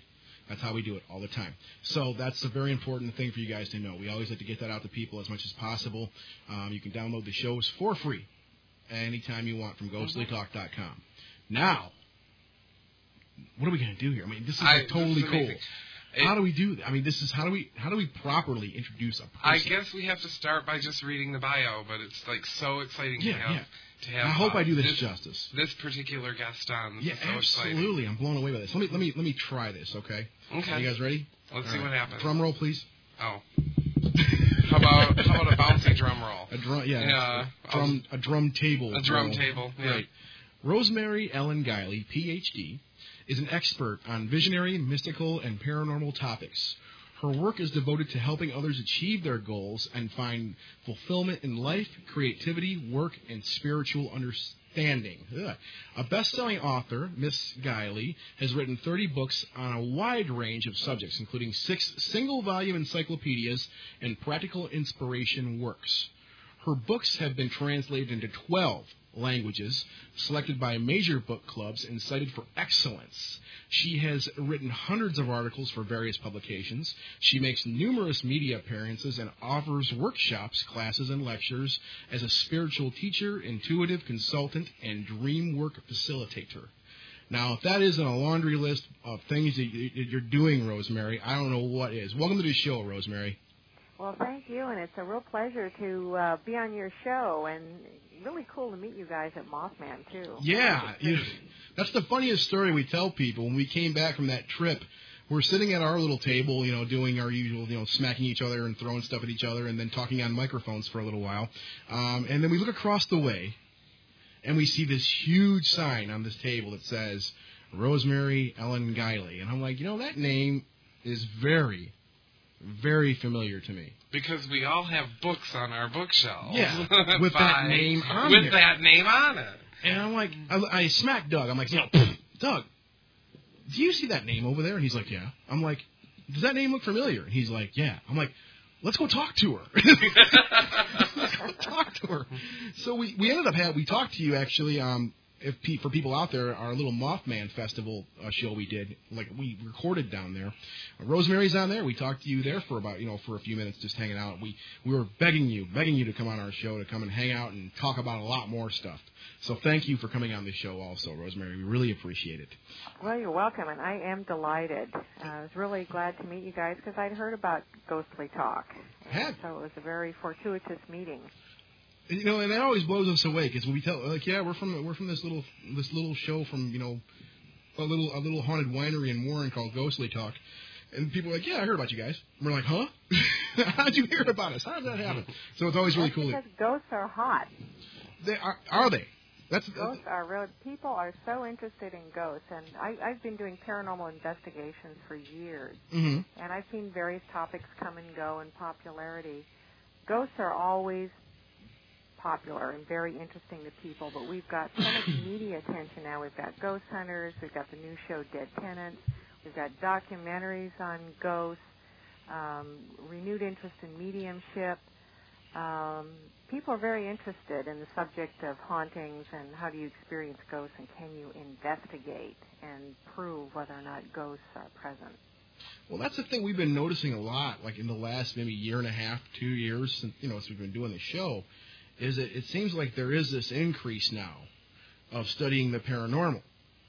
S9: That's how we do it all the time. So that's a very important thing for you guys to know. We always like to get that out to people as much as possible. Um, you can download the shows for free anytime you want from ghostly talk dot com. Now, what are we going to do here? I mean, this is like,
S13: I,
S9: totally
S13: this is
S9: cool.
S13: amazing.
S9: How
S13: It-
S9: do we do that? I mean, this is how do we how do we properly introduce a person?
S13: I guess we have to start by just reading the bio, but it's like so exciting
S9: Yeah,
S13: to have
S9: yeah.
S13: to have.
S9: I hope
S13: uh,
S9: I do this
S13: this
S9: justice.
S13: This particular guest on. This
S9: Yeah,
S13: is so exciting.
S9: absolutely. I'm blown away by this. Let me let me let me try this, okay?
S13: Okay.
S9: Are you guys ready?
S13: Let's
S9: All
S13: see
S9: right.
S13: what happens.
S9: Drum roll, please.
S13: Oh. How about how about a bouncy drum roll?
S9: A drum, yeah.
S13: Yeah.
S9: A drum, a drum table.
S13: A drum
S9: roll.
S13: table, yeah.
S9: Right. Rosemary Ellen Guiley, P H D, is an expert on visionary, mystical, and paranormal topics. Her work is devoted to helping others achieve their goals and find fulfillment in life, creativity, work, and spiritual understanding. Ugh. A best-selling author, Miss Guiley has written thirty books on a wide range of subjects, including six single-volume encyclopedias and practical inspiration works. Her books have been translated into twelve languages, selected by major book clubs and cited for excellence. She has written hundreds of articles for various publications. She makes numerous media appearances and offers workshops, classes, and lectures as a spiritual teacher, intuitive consultant, and dream work facilitator. Now, if that isn't a laundry list of things that you- that you're doing, Rosemary, I don't know what is. Welcome to the show, Rosemary.
S19: Well, thank you, and it's a real pleasure to uh, be on your show, and really cool to meet you guys at Mothman, too.
S9: Yeah, you, that's the funniest story we tell people. When we came back from that trip, we're sitting at our little table, you know, doing our usual, you know, smacking each other and throwing stuff at each other and then talking on microphones for a little while. Um, and then we look across the way, and we see this huge sign on this table that says Rosemary Ellen Guiley. And I'm like, you know, that name is very, very familiar to me.
S13: Because we all have books on our bookshelves.
S9: Yeah, with that
S13: By-
S9: name on
S13: With
S9: there.
S13: that name on it.
S9: And I'm like, I, I smacked Doug. I'm like, you know, Doug, do you see that name over there? And he's like, yeah. I'm like, does that name look familiar? And he's like, yeah. I'm like, let's go talk to her. Let's go talk to her. So we, we ended up having, we talked to you actually, um, if pe- for people out there, our little Mothman Festival uh, show we did, like we recorded down there. Uh, Rosemary's on there. We talked to you there for about, you know, for a few minutes, just hanging out. We we were begging you, begging you to come on our show, to come and hang out and talk about a lot more stuff. So thank you for coming on the show also, Rosemary. We really appreciate it.
S19: Well, you're welcome, and I am delighted. Uh, I was really glad to meet you guys because I'd heard about Ghostly Talk. And so it was a very fortuitous meeting.
S9: You know, and that always blows us away because when we tell, like, yeah, we're from we're from this little this little show from, you know, a little a little haunted winery in Warren called Ghostly Talk, and people are like, yeah, I heard about you guys. And we're like, huh? How did you hear about us? How did that happen? So it's always really
S19: That's
S9: cool.
S19: because ghosts are hot.
S9: They are, are they? That's
S19: Ghosts are really, people are so interested in ghosts, and I, I've been doing paranormal investigations for years,
S9: Mhm.
S19: and I've seen various topics come and go in popularity. Ghosts are always popular and very interesting to people, but we've got so much media attention now. We've got Ghost Hunters, we've got the new show Dead Tenants, we've got documentaries on ghosts, um, renewed interest in mediumship. Um, people are very interested in the subject of hauntings and how do you experience ghosts and can you investigate and prove whether or not ghosts are present.
S9: Well, that's the thing we've been noticing a lot, like in the last maybe year and a half, two years, since, you know, since we've been doing the show, is that it seems like there is this increase now of studying the paranormal.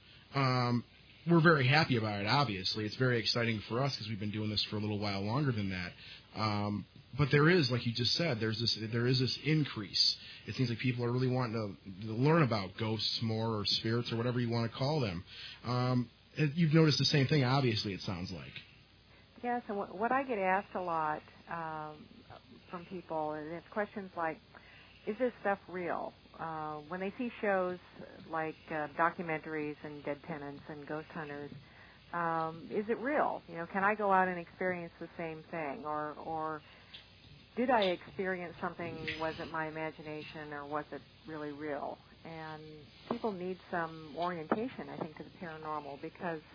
S9: Um, we're very happy about it, obviously. It's very exciting for us because we've been doing this for a little while longer than that. Um, but there is, like you just said, there's this, there is this increase. It seems like people are really wanting to, to learn about ghosts more, or spirits, or whatever you want to call them. Um, and you've noticed the same thing, obviously, it sounds like.
S19: Yes, and what, what I get asked a lot um, from people is questions like, is this stuff real? Uh, when they see shows like uh, documentaries and Dead Tenants and Ghost Hunters, um, is it real? You know, can I go out and experience the same thing? Or, or did I experience something, was it my imagination, or was it really real? And people need some orientation, I think, to the paranormal, because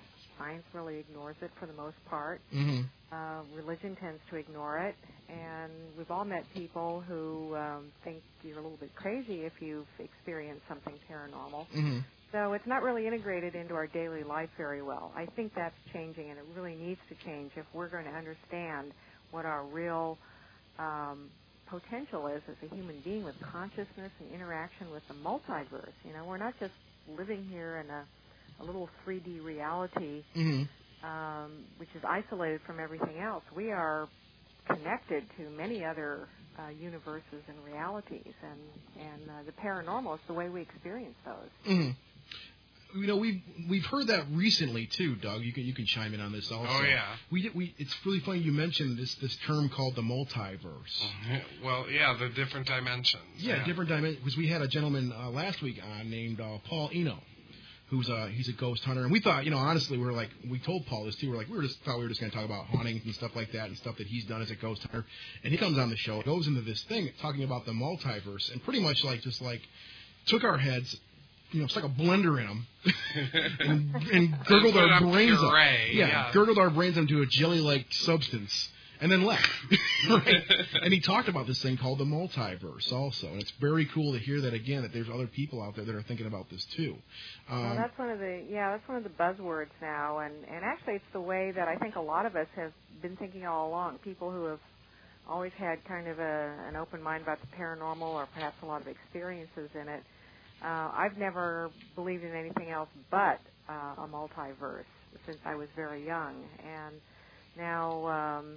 S19: Science really ignores it for the most part.
S9: Mm-hmm.
S19: Uh, religion tends to ignore it, and we've all met people who um, think you're a little bit crazy if you've experienced something paranormal.
S9: Mm-hmm.
S19: So it's not really integrated into our daily life very well. I think that's changing, and it really needs to change if we're going to understand what our real um, potential is as a human being with consciousness and interaction with the multiverse. You know, we're not just living here in a, a little three D reality,
S9: Mm-hmm.
S19: um, which is isolated from everything else. We are connected to many other uh, universes and realities, and, and uh, the paranormal is the way we experience those.
S9: Mm-hmm. You know, we've we've heard that recently too, Doug. You can you can chime in on this also.
S13: Oh yeah.
S9: We we it's really funny you mentioned this this term called the multiverse.
S13: Well, yeah, the different dimensions.
S9: Yeah,
S13: yeah.
S9: different dimensions. Because we had a gentleman uh, last week on named uh, Paul Eno, who's a he's a ghost hunter, and we thought, you know, honestly, we were like, we told Paul this too. We are like, we were just thought we were just going to talk about hauntings and stuff like that, and stuff that he's done as a ghost hunter. And he comes on the show, goes into this thing talking about the multiverse, and pretty much like just like took our heads. You know, it's like a blender in them, and, and gurgled our brains up. Yeah,
S13: yeah,
S9: gurgled our brains into a jelly-like substance, and then left. Right? And he talked about this thing called the multiverse also, and it's very cool to hear that again. That there's other people out there that are thinking about this too. Um,
S19: well, that's one of the yeah, that's one of the buzzwords now, and and actually it's the way that I think a lot of us have been thinking all along. People who have always had kind of a, an open mind about the paranormal, or perhaps a lot of experiences in it. Uh, I've never believed in anything else but uh, a multiverse since I was very young. And now um,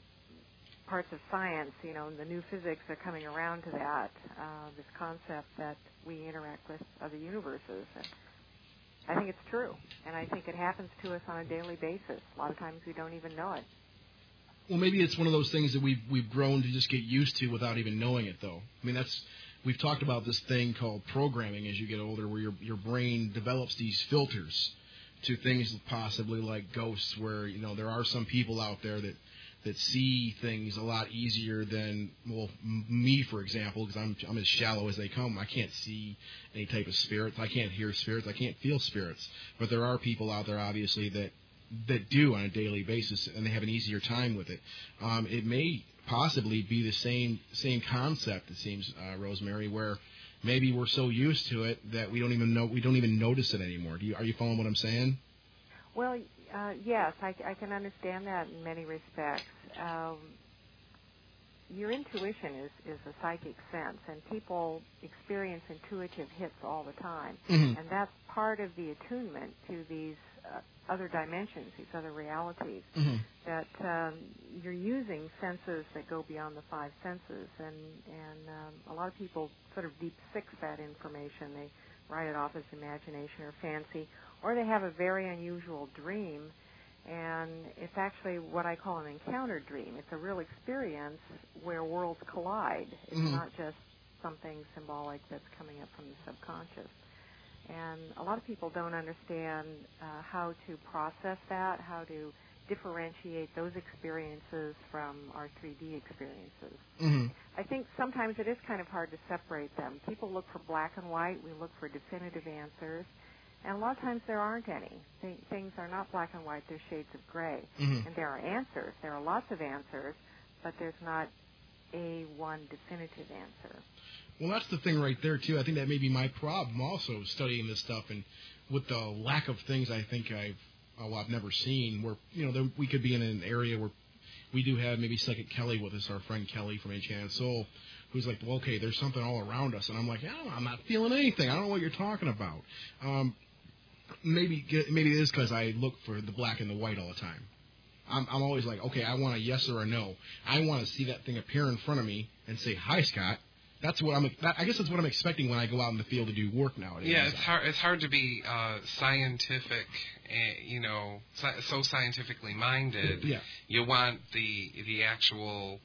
S19: parts of science, you know, the new physics are coming around to that, uh, this concept that we interact with other universes. And I think it's true, and I think it happens to us on a daily basis. A lot of times we don't even know it.
S9: Well, maybe it's one of those things that we've, we've grown to just get used to without even knowing it, though. I mean, that's... We've talked about this thing called programming as you get older, where your your brain develops these filters to things possibly like ghosts, where, you know, there are some people out there that, that see things a lot easier than, well, m- me, for example, because I'm, I'm as shallow as they come. I can't see any type of spirits. I can't hear spirits. I can't feel spirits. But there are people out there, obviously, that, that do on a daily basis, and they have an easier time with it. Um, it may... possibly be the same same concept, it seems, uh, Rosemary, where maybe we're so used to it that we don't even know we don't even notice it anymore. Do you, are you following what I'm saying?
S19: Well, uh, yes, I, I can understand that in many respects. Um, your intuition is, is a psychic sense, and people experience intuitive hits all the time,
S9: mm-hmm.
S19: and that's part of the attunement to these uh, other dimensions, these other realities,
S9: mm-hmm.
S19: that um, you're using senses that go beyond the five senses, and, and um, a lot of people sort of deep six that information. They write it off as imagination or fancy, or they have a very unusual dream, and it's actually what I call an encounter dream. It's a real experience where worlds collide. It's
S9: mm-hmm.
S19: not just something symbolic that's coming up from the subconscious. And a lot of people don't understand uh, how to process that, how to differentiate those experiences from our three D experiences.
S9: Mm-hmm.
S19: I think sometimes it is kind of hard to separate them. People look for black and white. We look for definitive answers. And a lot of times there aren't any. Th- things are not black and white. They're shades of gray.
S9: Mm-hmm.
S19: And there are answers. There are lots of answers, but there's not a one definitive answer.
S9: Well, that's the thing right there, too. I think that may be my problem also, studying this stuff, and with the lack of things I think I've, oh, I've never seen, where, you know, there, we could be in an area where we do have maybe Psychic Kelly with us, our friend Kelly from Enchanted Soul, who's like, well, okay, there's something all around us. And I'm like, oh, I'm not feeling anything. I don't know what you're talking about. Um, maybe maybe it is because I look for the black and the white all the time. I'm, I'm always like, okay, I want a yes or a no. I want to see that thing appear in front of me and say, hi, Scott. That's what I'm. That, I guess that's what I'm expecting when I go out in the field to do work nowadays.
S13: Yeah, it's hard. It's hard to be uh, scientific, uh, you know, sci- so scientifically minded.
S9: Yeah.
S13: You want the the actual,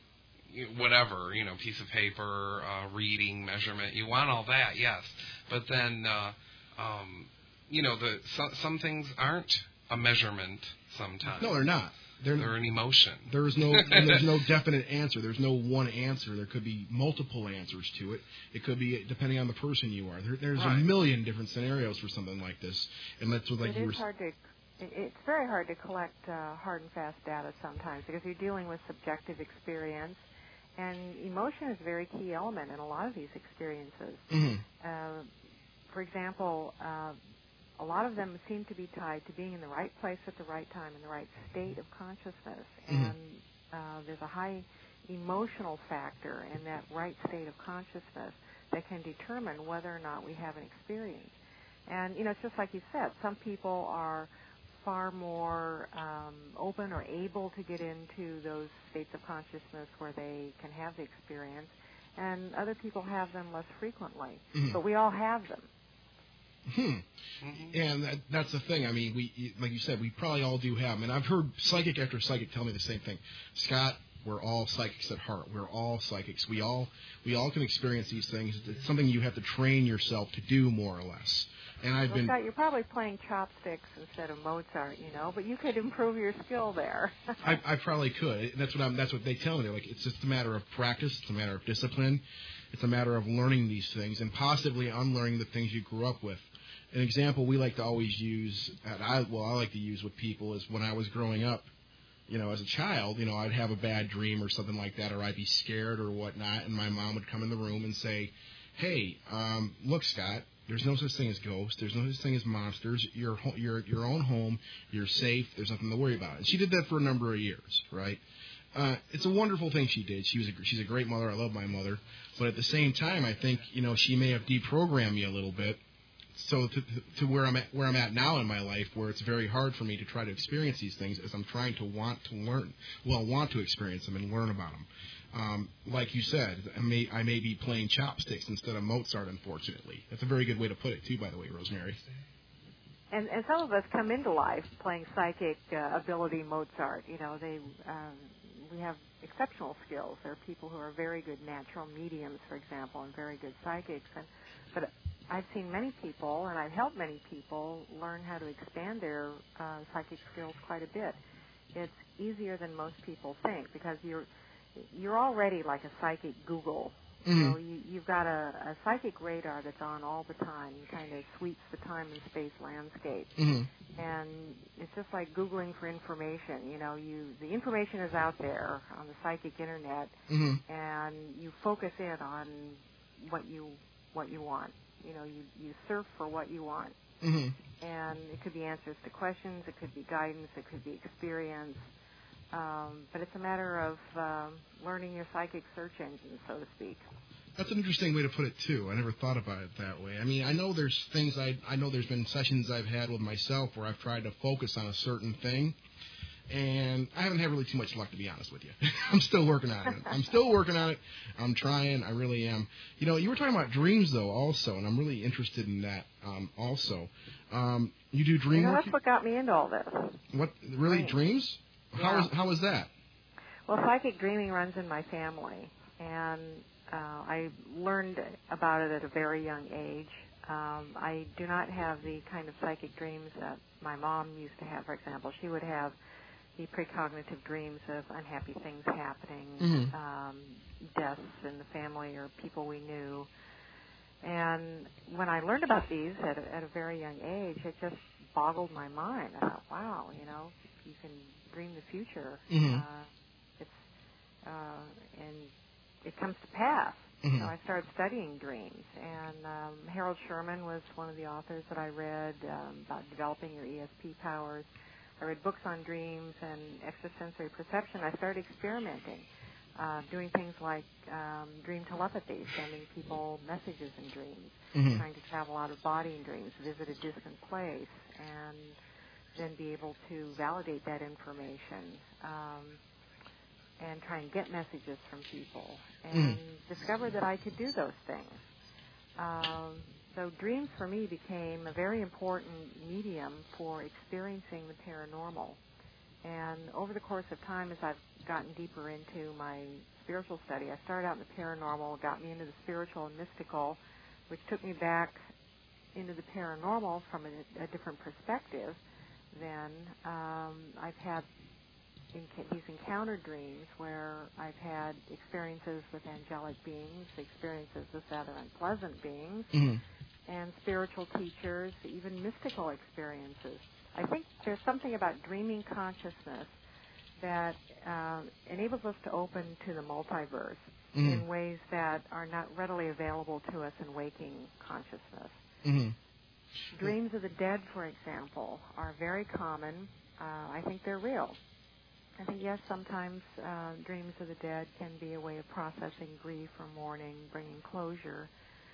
S13: whatever, you know, piece of paper, uh, reading, measurement. You want all that, yes. But then, uh, um, you know, the so, some things aren't a measurement sometimes.
S9: No, they're not. They're,
S13: they're an emotion.
S9: There's no and there's no definite answer. There's no one answer. There could be multiple answers to it. It could be depending on the person you are. There, there's
S13: right.
S9: a million different scenarios for something like this, and that's what like
S19: it
S9: you
S19: is
S9: were.
S19: hard to it, it's very hard to collect uh, hard and fast data sometimes because you're dealing with subjective experience, and emotion is a very key element in a lot of these experiences.
S9: Mm-hmm.
S19: Uh, for example, uh, a lot of them seem to be tied to being in the right place at the right time, in the right state of consciousness,
S9: Mm-hmm.
S19: and uh, there's a high emotional factor in that right state of consciousness that can determine whether or not we have an experience. And, you know, it's just like you said, some people are far more um, open or able to get into those states of consciousness where they can have the experience, and other people have them less frequently.
S9: Mhm.
S19: But we all have them.
S9: Hmm. And that, that's the thing. I mean, we, like you said, we probably all do have them. And I've heard psychic after psychic tell me the same thing. Scott, we're all psychics at heart. We're all psychics. We all we all can experience these things. It's something you have to train yourself to do, more or less. And I've
S19: Well,
S9: been.
S19: Scott, you're probably playing chopsticks instead of Mozart, you know, but you could improve your skill there.
S9: I, I probably could. That's what I'm. That's what they tell me. They're like, it's just a matter of practice. It's a matter of discipline. It's a matter of learning these things and possibly unlearning the things you grew up with. An example we like to always use, and I well, I like to use with people is when I was growing up. You know, as a child, you know, I'd have a bad dream or something like that, or I'd be scared or whatnot, and my mom would come in the room and say, "Hey, um, look, Scott, there's no such thing as ghosts. There's no such thing as monsters. You're you're at your own home. You're safe. There's nothing to worry about." And she did that for a number of years, right? Uh, it's a wonderful thing she did. She was a, she's a great mother. I love my mother, but at the same time, I think you know she may have deprogrammed me a little bit. So to, to where I'm at, where I'm at now in my life, where it's very hard for me to try to experience these things, as I'm trying to want to learn, well, want to experience them and learn about them. Um, like you said, I may I may be playing chopsticks instead of Mozart, unfortunately. That's a very good way to put it, too, by the way, Rosemary.
S19: And, and some of us come into life playing psychic uh, ability Mozart. You know, they um, we have exceptional skills. There are people who are very good natural mediums, for example, and very good psychics. And but I've seen many people, and I've helped many people learn how to expand their uh, psychic skills quite a bit. It's easier than most people think because you're you're already like a psychic Google.
S9: Mm-hmm.
S19: You know, you, you've got a, a psychic radar that's on all the time. You kind of sweeps the time and space landscape,
S9: Mm-hmm.
S19: and it's just like Googling for information. You know, you the information is out there on the psychic internet,
S9: Mm-hmm.
S19: and you focus in on what you what you want. You know, you, you surf for what you want.
S9: Mm-hmm.
S19: And it could be answers to questions, it could be guidance, it could be experience. Um, but it's a matter of um, learning your psychic search engine, so to speak.
S9: That's an interesting way to put it, too. I never thought about it that way. I mean, I know there's things I I know there's been sessions I've had with myself where I've tried to focus on a certain thing, and I haven't had really too much luck, to be honest with you. I'm still working on it. I'm still working on it. I'm trying. I really am. You know, you were talking about dreams, though, also, and I'm really interested in that um, also. Um, you do dream
S19: you know,
S9: work?
S19: that's what got me into all this.
S9: What, really,
S19: Dreams.
S9: dreams? How
S19: Yeah.
S9: is how is that?
S19: Well, psychic dreaming runs in my family, and uh, I learned about it at a very young age. Um, I do not have the kind of psychic dreams that my mom used to have, for example. She would have the precognitive dreams of unhappy things happening,
S9: Mhm.
S19: um, deaths in the family or people we knew. And when I learned about these at a, at a very young age, it just boggled my mind. I thought, wow, you know, you can dream the future.
S9: Mhm.
S19: Uh, it's uh, and it comes to pass.
S9: Mhm.
S19: So I started studying dreams, and um, Harold Sherman was one of the authors that I read um, about developing your E S P powers. I read books on dreams and extrasensory perception. I started experimenting, uh, doing things like um, dream telepathy, sending people messages in dreams,
S9: Mhm.
S19: trying to travel out of body in dreams, visit a distant place, and then be able to validate that information um, and try and get messages from people, and discover that I could do those things. Um, so dreams for me became a very important medium for experiencing the paranormal. And over the course of time, as I've gotten deeper into my spiritual study, I started out in the paranormal, got me into the spiritual and mystical, which took me back into the paranormal from a, a different perspective. Then um, I've had in- these encounter dreams where I've had experiences with angelic beings, experiences with rather unpleasant beings,
S9: Mhm.
S19: and spiritual teachers, even mystical experiences. I think there's something about dreaming consciousness that uh, enables us to open to the multiverse mm-hmm. in ways that are not readily available to us in waking consciousness.
S9: Mm-hmm.
S19: Dreams of the dead, for example, are very common. Uh, I think they're real. I think, yes, sometimes uh, dreams of the dead can be a way of processing grief or mourning, bringing closure.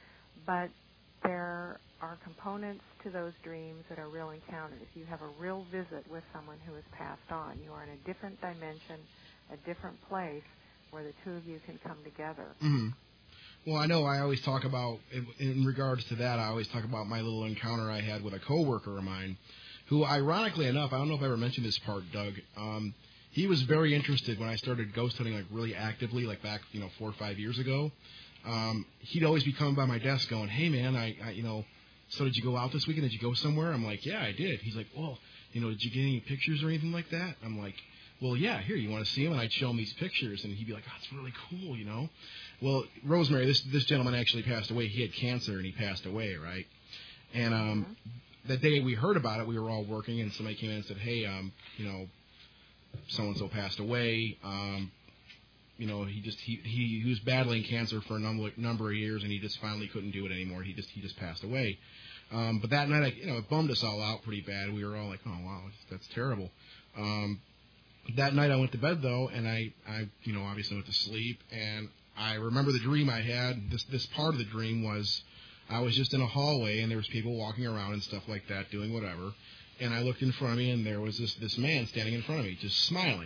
S19: But there are components to those dreams that are real encounters. You have a real visit with someone who has passed on. You are in a different dimension, a different place where the two of you can come together.
S9: Mm-hmm. Well, I know I always talk about, in, in regards to that, I always talk about my little encounter I had with a coworker of mine who, ironically enough, I don't know if I ever mentioned this part, Doug, um, he was very interested when I started ghost hunting, like, really actively, like back, you know, four or five years ago. Um, he'd always be coming by my desk going, hey, man, I, I, you know, so did you go out this weekend? Did you go somewhere? I'm like, yeah, I did. He's like, well, you know, did you get any pictures or anything like that? I'm like, well, yeah, here, you want to see them? And I'd show him these pictures, and he'd be like, oh, it's really cool, you know. Well, Rosemary, this this gentleman actually passed away. He had cancer, and he passed away, right? And um, mm-hmm. the day we heard about it, we were all working, and somebody came in and said, hey, um, you know, so-and-so passed away. Um, you know, he just he, he he was battling cancer for a number number of years, and he just finally couldn't do it anymore. He just he just passed away. Um, but that night, I, you know, it bummed us all out pretty bad. We were all like, oh wow, that's terrible. Um, that night, I went to bed though, and I I you know obviously went to sleep, and I remember the dream I had. This this part of the dream was I was just in a hallway, and there was people walking around and stuff like that, doing whatever. And I looked in front of me, and there was this this man standing in front of me, just smiling.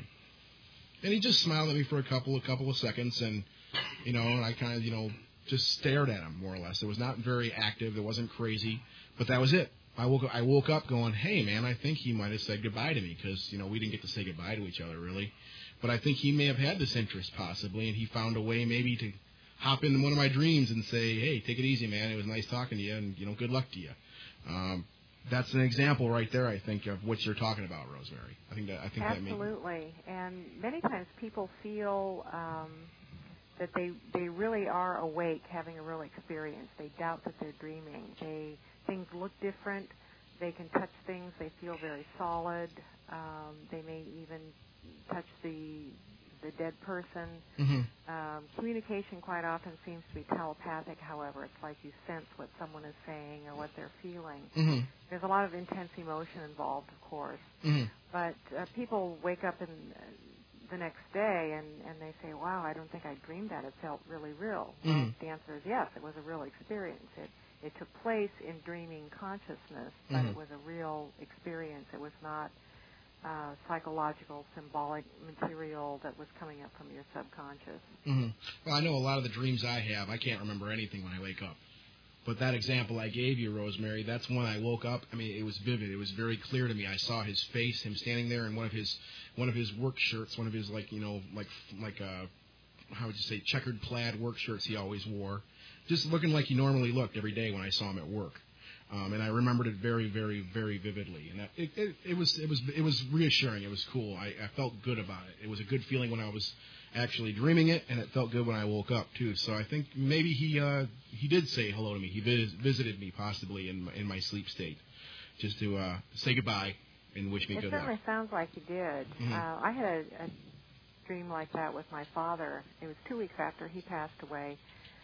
S9: And he just smiled at me for a couple a couple of seconds, and you know, and I kind of you know just stared at him more or less. It was not very active. It wasn't crazy, but that was it. I woke I woke up going, hey man, I think he might have said goodbye to me because you know we didn't get to say goodbye to each other really, but I think he may have had this interest possibly, and he found a way maybe to hop into one of my dreams and say, hey, take it easy, man. It was nice talking to you, and you know, good luck to you. Um, That's an example right there, I think, of what you're talking about, Rosemary. I think that I think
S19: absolutely, that and many times people feel um, that they they really are awake, having a real experience. They doubt that they're dreaming. They things look different. They can touch things. They feel very solid. Um, they may even touch the the dead person.
S9: Mm-hmm.
S19: Um, communication quite often seems to be telepathic, however. It's like you sense what someone is saying or what they're feeling.
S9: Mm-hmm.
S19: There's a lot of intense emotion involved, of course.
S9: Mm-hmm.
S19: But uh, people wake up in, uh, the next day and, and they say, wow, I don't think I dreamed that. It felt really real.
S9: Mm-hmm.
S19: Well, the answer is yes, it was a real experience. It, it took place in dreaming consciousness, but
S9: mm-hmm.
S19: it was a real experience. It was not Uh, psychological, symbolic material that was coming up from your subconscious.
S9: Mm-hmm. Well, I know a lot of the dreams I have, I can't remember anything when I wake up. But that example I gave you, Rosemary, that's when I woke up. I mean, it was vivid. It was very clear to me. I saw his face, him standing there in one of his one of his work shirts, one of his like you know like like uh how would you say checkered plaid work shirts he always wore, just looking like he normally looked every day when I saw him at work. Um, and I remembered it very, very, very vividly, and that, it, it, it was, it was, it was reassuring. It was cool. I, I felt good about it. It was a good feeling when I was actually dreaming it, and it felt good when I woke up too. So I think maybe he, uh, he did say hello to me. He vis- visited me possibly in, in my sleep state, just to uh, say goodbye and wish me
S19: it
S9: good luck.
S19: It certainly sounds like he did.
S9: Mm-hmm.
S19: Uh, I had a, a dream like that with my father. It was two weeks after he passed away.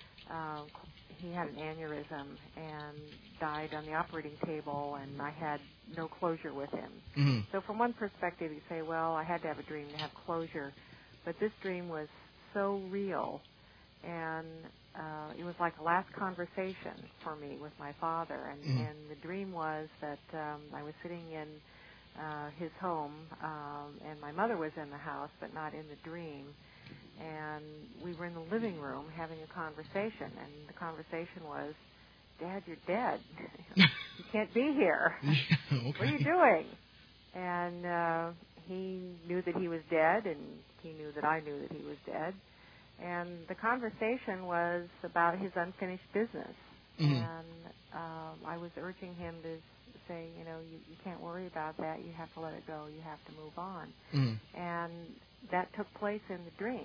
S19: Uh, he had an aneurysm and died on the operating table, and I had no closure with him.
S9: Mm-hmm.
S19: So from one perspective, you say, well, I had to have a dream to have closure. But this dream was so real, and uh, it was like a last conversation for me with my father. And,
S9: mm-hmm.
S19: and the dream was that um, I was sitting in uh, his home, um, and my mother was in the house, but not in the dream. And we were in the living room having a conversation, and the conversation was, Dad, you're dead. You can't be here.
S9: Okay.
S19: What are you doing? And uh, he knew that he was dead, and he knew that I knew that he was dead. And the conversation was about his unfinished business.
S9: Mm-hmm.
S19: And um, I was urging him to say, you know, you, you can't worry about that. You have to let it go. You have to move on.
S9: Mm-hmm.
S19: And that took place in the dream.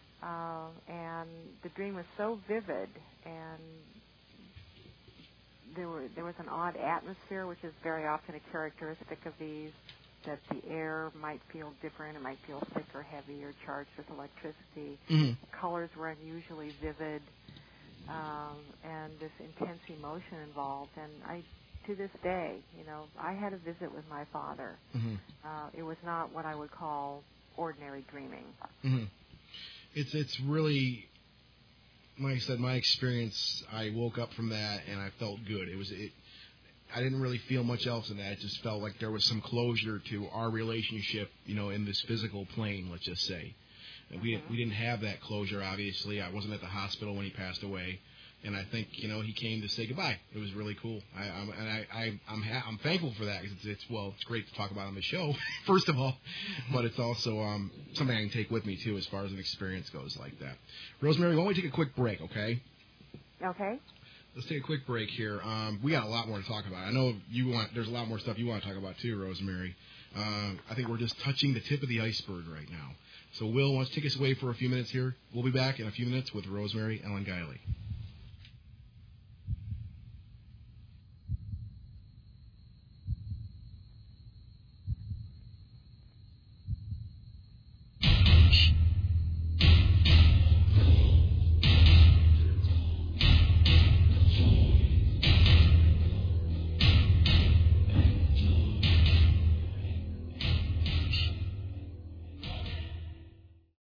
S19: Uh, and the dream was so vivid and there were there was an odd atmosphere, which is very often a characteristic of these. That the air might feel different, it might feel thick or heavy or charged with electricity.
S9: Mm-hmm.
S19: Colors were unusually vivid, um, and this intense emotion involved. And I, to this day, you know, I had a visit with my father.
S9: Mm-hmm.
S19: Uh, it was not what I would call ordinary dreaming.
S9: Mm-hmm. It's it's really, like I said, my experience. I woke up from that and I felt good. It was it. I didn't really feel much else in that. It just felt like there was some closure to our relationship, you know, in this physical plane, let's just say. And we, we didn't have that closure, obviously. I wasn't at the hospital when he passed away. And I think, you know, he came to say goodbye. It was really cool. I, I'm, and I, I, I'm, ha- I'm thankful for that because it's, it's, well, it's great to talk about on the show, first of all. But it's also um, something I can take with me, too, as far as an experience goes like that. Rosemary, why don't we take a quick break, okay?
S19: Okay.
S9: Let's take a quick break here. Um, we got a lot more to talk about. I know you want. There's a lot more stuff you want to talk about too, Rosemary. Uh, I think we're just touching the tip of the iceberg right now. So, Will, wants to take us away for a few minutes here. We'll be back in a few minutes with Rosemary Ellen Guiley.